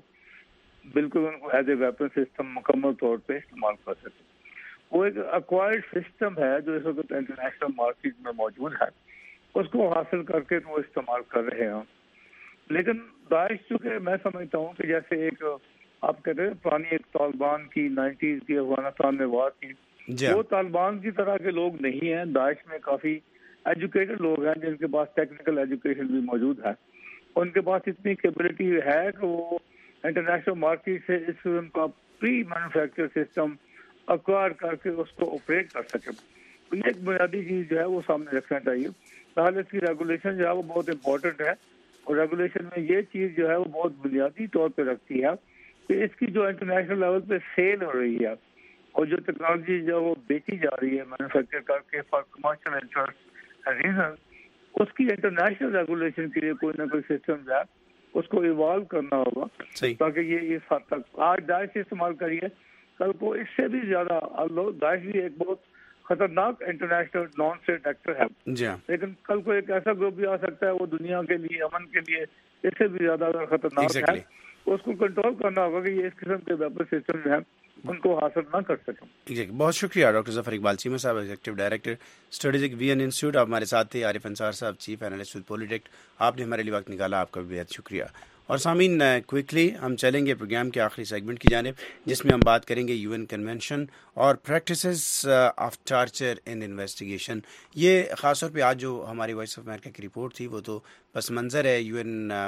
S12: بالکل ان کو ایز اے ویپن سسٹم مکمل طور پہ استعمال کر سکے. وہ ایک ایکوائرڈ سسٹم ہے جو اس وقت انٹرنیشنل مارکیٹ میں موجود ہے، اس کو حاصل کر کے وہ استعمال کر رہے ہیں. لیکن داعش چونکہ میں سمجھتا ہوں کہ جیسے ایک آپ کہتے ہیں پرانی ایک طالبان کی نائنٹیز کی افغانستان میں وار کی، وہ طالبان کی طرح کے لوگ نہیں ہیں. داعش میں کافی ایجوکیٹڈ لوگ ہیں جن کے پاس ٹیکنیکل ایجوکیشن بھی موجود ہے. ان کے پاس اتنی کیپبلٹی ہے کہ وہ انٹرنیشنل مارکیٹ سے اس قسم کا پری مینوفیکچر سسٹم ایکوائر کر کے اس کو آپریٹ کر سکے. یہ ایک بنیادی چیز جو ہے وہ سامنے رکھنا چاہیے. فی اس کی ریگولیشن جو ہے وہ بہت امپورٹنٹ ہے، اور ریگولیشن میں یہ چیز جو ہے وہ بہت بنیادی طور پہ رکھتی ہے کہ اس کی جو انٹرنیشنل لیول پہ سیل ہو رہی ہے اور جو ٹیکنالوجی جو وہ بیچی جا رہی ہے مینوفیکچر کر کے فار کمرشل انٹرسٹ ریزن، اس کی انٹرنیشنل ریگولیشن کے لیے کوئی نہ کوئی سسٹم جو ہے اس کو ایوالو کرنا ہوگا تاکہ یہ اس حد تک آج داعش سے استعمال کریے، کل کو اس سے بھی زیادہ. داعش بھی ایک بہت خطرناک انٹرنیشنل نان اسٹیٹ ایکٹر ہے، لیکن کل کو ایک ایسا گروپ بھی آ سکتا ہے وہ دنیا کے لیے امن کے لیے اس سے بھی زیادہ خطرناک ہے. اس کو کنٹرول کرنا ہوگا کہ یہ اس قسم کے ویپن سسٹم جو ہے ان کو حاصل نہ کر سکیں.
S1: بہت شکریہ ڈاکٹر ظفر اقبال چیمہ صاحب، executive director strategic vision institute. آپ ہمارے ساتھ تھے. عارف انصار صاحب، چیف اینالسٹ ود پولیٹیکٹ، آپ نے ہمارے لیے وقت نکالا، آپ کا بھی بہت شکریہ. اور سامعین، کوئکلی ہم چلیں گے پروگرام کے آخری سیگمنٹ کی جانب، جس میں ہم بات کریں گے یو این کنونشن اور practices of torture in investigation. یہ خاص طور پہ آج جو ہماری وائس آف امریکہ کی رپورٹ تھی وہ تو پس منظر ہے یو این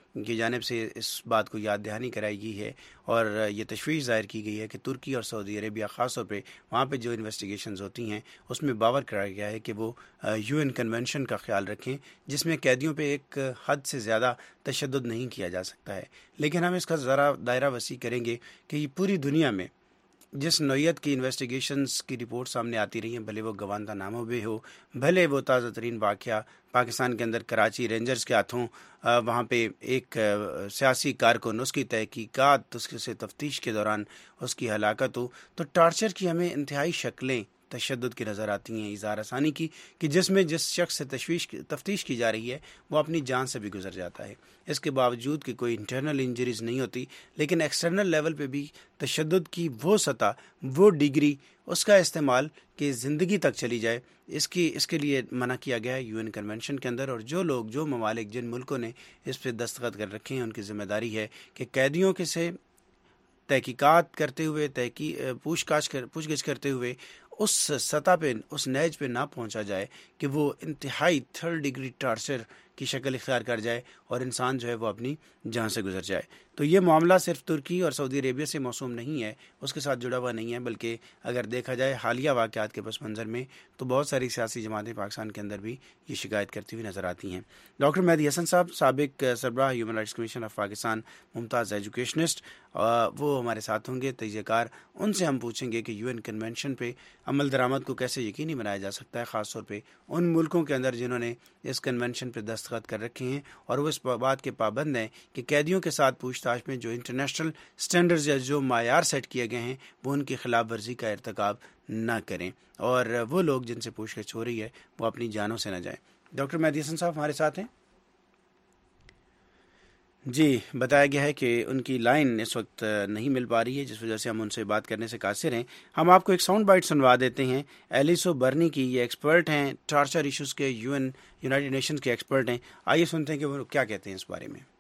S1: کی جانب سے اس بات کو یاد دہانی کرائی گئی ہے اور یہ تشویش ظاہر کی گئی ہے کہ ترکی اور سعودی عربیہ خاص طور پہ وہاں پہ جو انویسٹیگیشنز ہوتی ہیں اس میں باور کرایا گیا ہے کہ وہ یو این کنونشن کا خیال رکھیں جس میں قیدیوں پہ ایک حد سے زیادہ تشدد نہیں کیا جا سکتا ہے. لیکن ہم اس کا ذرا دائرہ وسیع کریں گے کہ یہ پوری دنیا میں جس نوعیت کی انویسٹیگیشنز کی رپورٹ سامنے آتی رہی ہیں، بھلے وہ گواندہ ناموں بھی ہو، بھلے وہ تازہ ترین واقعہ پاکستان کے اندر کراچی رینجرز کے ہاتھوں وہاں پہ ایک سیاسی کارکن اس کی تحقیقات اس سے تفتیش کے دوران اس کی ہلاکت ہو، تو ٹارچر کی ہمیں انتہائی شکلیں تشدد کی نظر آتی ہیں، اظہار ثانی کی، کہ جس میں جس شخص سے تشویش تفتیش کی جا رہی ہے وہ اپنی جان سے بھی گزر جاتا ہے. اس کے باوجود کہ کوئی انٹرنل انجریز نہیں ہوتی، لیکن ایکسٹرنل لیول پہ بھی تشدد کی وہ سطح، وہ ڈگری، اس کا استعمال کہ زندگی تک چلی جائے، اس کی اس کے لیے منع کیا گیا ہے یو این کنونشن کے اندر. اور جو لوگ، جو ممالک، جن ملکوں نے اس پہ دستخط کر رکھے ہیں، ان کی ذمہ داری ہے کہ قیدیوں کے سے تحقیقات کرتے ہوئے، تحقیق پوچھ گچھ کر پوچھ گچھ کرتے ہوئے اس سطح پہ، اس نیج پہ نہ پہنچا جائے کہ وہ انتہائی تھرڈ ڈگری ٹارچر کی شکل اختیار کر جائے اور انسان جو ہے وہ اپنی جان سے گزر جائے. تو یہ معاملہ صرف ترکی اور سعودی عربیہ سے موسوم نہیں ہے، اس کے ساتھ جڑا ہوا نہیں ہے، بلکہ اگر دیکھا جائے حالیہ واقعات کے پس منظر میں تو بہت ساری سیاسی جماعتیں پاکستان کے اندر بھی یہ شکایت کرتی ہوئی نظر آتی ہیں. ڈاکٹر مہدی حسن صاحب، سابق سربراہ human rights commission of Pakistan, ممتاز ایجوکیشنسٹ، وہ ہمارے ساتھ ہوں گے، تجزیہ کار. ان سے ہم پوچھیں گے کہ یو این کنونشن پہ عمل درآمد کو کیسے یقینی بنایا جا سکتا ہے، خاص طور پہ ان ملکوں کے اندر جنہوں نے اس کنونشن پہ دستخط کر رکھے ہیں اور وہ اس بات کے پابند ہیں کہ قیدیوں کے ساتھ پوچھ تاچھ میں جو انٹرنیشنل سٹینڈرز یا جو معیار سیٹ کیے گئے ہیں وہ ان کی خلاف ورزی کا ارتکاب نہ کریں، اور وہ لوگ جن سے پوچھ گچھ ہو رہی ہے وہ اپنی جانوں سے نہ جائیں. ڈاکٹر مہدی حسن صاحب ہمارے ساتھ ہیں. جی، بتایا گیا ہے کہ ان کی لائن اس وقت نہیں مل پا رہی ہے، جس وجہ سے ہم ان سے بات کرنے سے قاصر ہیں. ہم آپ کو ایک ساؤنڈ بائٹ سنوا دیتے ہیں. ایلیسو برنی کی، یہ ایکسپرٹ ہیں ٹارچر ایشوز کے، یو این یونائٹڈ نیشنز کے ایکسپرٹ ہیں. آئیے سنتے ہیں کہ وہ کیا کہتے ہیں اس بارے میں.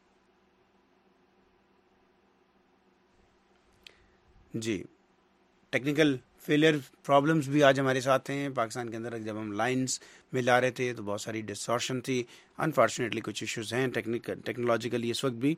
S1: جی، ٹیکنیکل فیلئر پرابلمز بھی آج ہمارے ساتھ ہیں پاکستان کے اندر. جب ہم لائنز میں لا رہے تھے تو بہت ساری ڈسٹارشن تھی. انفارچونیٹلی کچھ ایشوز ہیں ٹیکنالوجیکلی، اس وقت بھی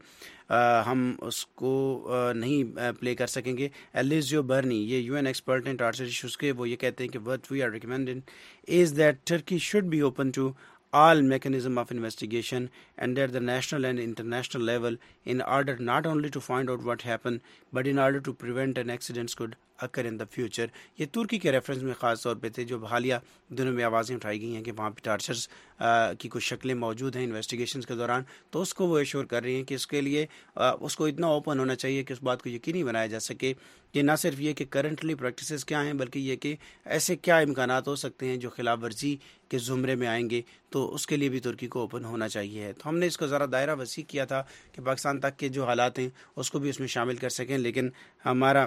S1: ہم اس کو نہیں پلے کر سکیں گے. ایلیزیو برنی، یہ یو این ایکسپرٹ ہیں ٹارچر ایشوز کے، وہ یہ کہتے ہیں کہ what we are recommending is that Turkey should be open to all mechanism of investigation and at the national and international level in order not only to find out what happened but in order to prevent an accidents could occur in the future. یہ ترکی کے reference میں خاص طور پہ تھے، جو حالیہ دنوں میں آوازیں اٹھائی گئی ہیں کہ وہاں پہ ٹارچرز کی کچھ شکلیں موجود ہیں انویسٹیگیشنز کے دوران. تو اس کو وہ ایشور کر رہی ہیں کہ اس کے لیے اس کو اتنا اوپن ہونا چاہیے کہ اس بات کو یقینی بنایا جا سکے کہ نہ صرف یہ کہ کرنٹلی پریکٹسز کیا ہیں، بلکہ یہ کہ ایسے کیا امکانات ہو سکتے ہیں جو خلاف ورزی کے زمرے میں آئیں گے، تو اس کے لیے بھی ترکی کو اوپن ہونا چاہیے. تو ہم نے اس کو ذرا دائرہ وسیع کیا تھا کہ پاکستان تک کے جو حالات ہیں اس کو بھی اس میں شامل کر سکیں، لیکن ہمارا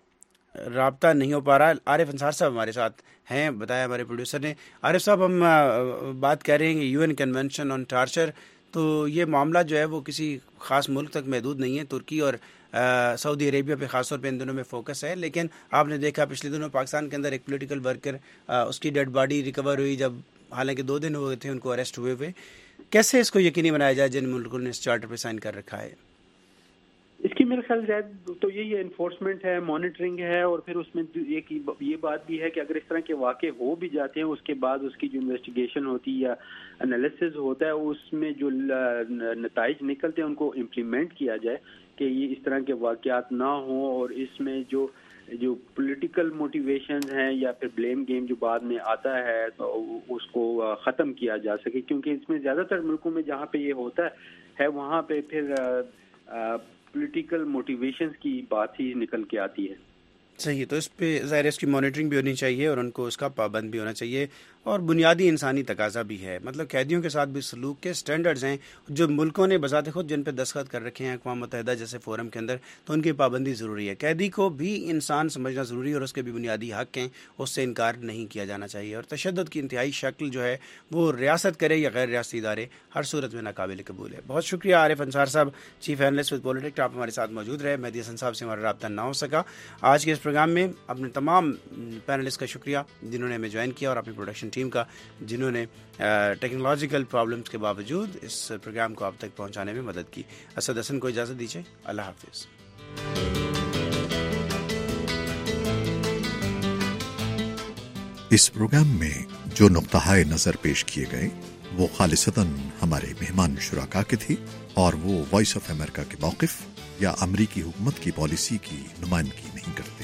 S1: رابطہ نہیں ہو پا رہا. عارف انصار صاحب ہمارے ساتھ ہیں، بتایا ہمارے پروڈیوسر نے. عارف صاحب، ہم بات کر رہے ہیں کہ U N convention on torture, تو یہ معاملہ جو ہے وہ کسی خاص ملک تک محدود نہیں ہے. ترکی اور سعودی عربیہ پہ خاص طور پہ ان دنوں میں فوکس ہے. لیکن آپ نے دیکھا پچھلے دنوں پاکستان کے اندر ایک پولیٹیکل ورکر، اس کی ڈیڈ باڈی ریکور ہوئی، جب حالانکہ دو دن ہوئے تھے ان کو اریسٹ ہوئے ہوئے. کیسے اس کو یقینی بنایا جائے جن ملکوں نے اس چارٹر پہ سائن کر رکھا ہے؟
S13: اس کی میرے خیال زیادہ تو یہی ہے، انفورسمنٹ ہے، مانیٹرنگ ہے، اور پھر اس میں ایک یہ بات بھی ہے کہ اگر اس طرح کے واقع ہو بھی جاتے ہیں، اس کے بعد اس کی جو انویسٹیگیشن ہوتی ہے یا انالیسز ہوتا ہے، اس میں جو نتائج نکلتے ہیں ان کو امپلیمنٹ کیا جائے کہ یہ اس طرح کے واقعات نہ ہوں، اور اس میں جو جو پولیٹیکل موٹیویشنز ہیں یا پھر بلیم گیم جو بعد میں آتا ہے تو اس کو ختم کیا جا سکے. کیونکہ اس میں زیادہ تر ملکوں میں جہاں پہ یہ ہوتا ہے وہاں پہ پھر پولیٹیکل موٹیویشنز کی بات ہی نکل کے آتی ہے.
S1: صحیح. تو اس پہ ظاہر اس کی مانیٹرنگ بھی ہونی چاہیے اور ان کو اس کا پابند بھی ہونا چاہیے، اور بنیادی انسانی تقاضا بھی ہے. مطلب قیدیوں کے ساتھ بھی سلوک کے سٹینڈرڈز ہیں جو ملکوں نے بذات خود جن پہ دستخط کر رکھے ہیں اقوام متحدہ جیسے فورم کے اندر، تو ان کی پابندی ضروری ہے. قیدی کو بھی انسان سمجھنا ضروری ہے اور اس کے بھی بنیادی حق ہیں، اس سے انکار نہیں کیا جانا چاہیے. اور تشدد کی انتہائی شکل جو ہے وہ ریاست کرے یا غیر ریاستی ادارے، ہر صورت میں ناقابل قبول ہے. بہت شکریہ عارف انصار صاحب، چیف اینالسٹ ود پولیٹکس، آپ ہمارے ساتھ موجود رہے. مہدی حسن صاحب سے ہمارا رابطہ نہ ہو سکا. آج کے اس پروگرام میں اپنے تمام پینلسٹ کا شکریہ جنہوں نے ہمیں جوائن کیا، اور اپنی پروڈکشن ٹیم ٹیم کا جنہوں نے ٹیکنالوجیکل پرابلمس کے باوجود اس پروگرام کو آپ تک پہنچانے میں مدد کی. اسد حسن کو اجازت دیجیے. اللہ حافظ.
S15: اس پروگرام میں جو نقطہ نظر پیش کیے گئے وہ خالصتاً ہمارے مہمان شرکا کے تھی اور وہ وائس آف امریکہ کے موقف یا امریکی حکومت کی پالیسی کی نمائندگی نہیں کرتے.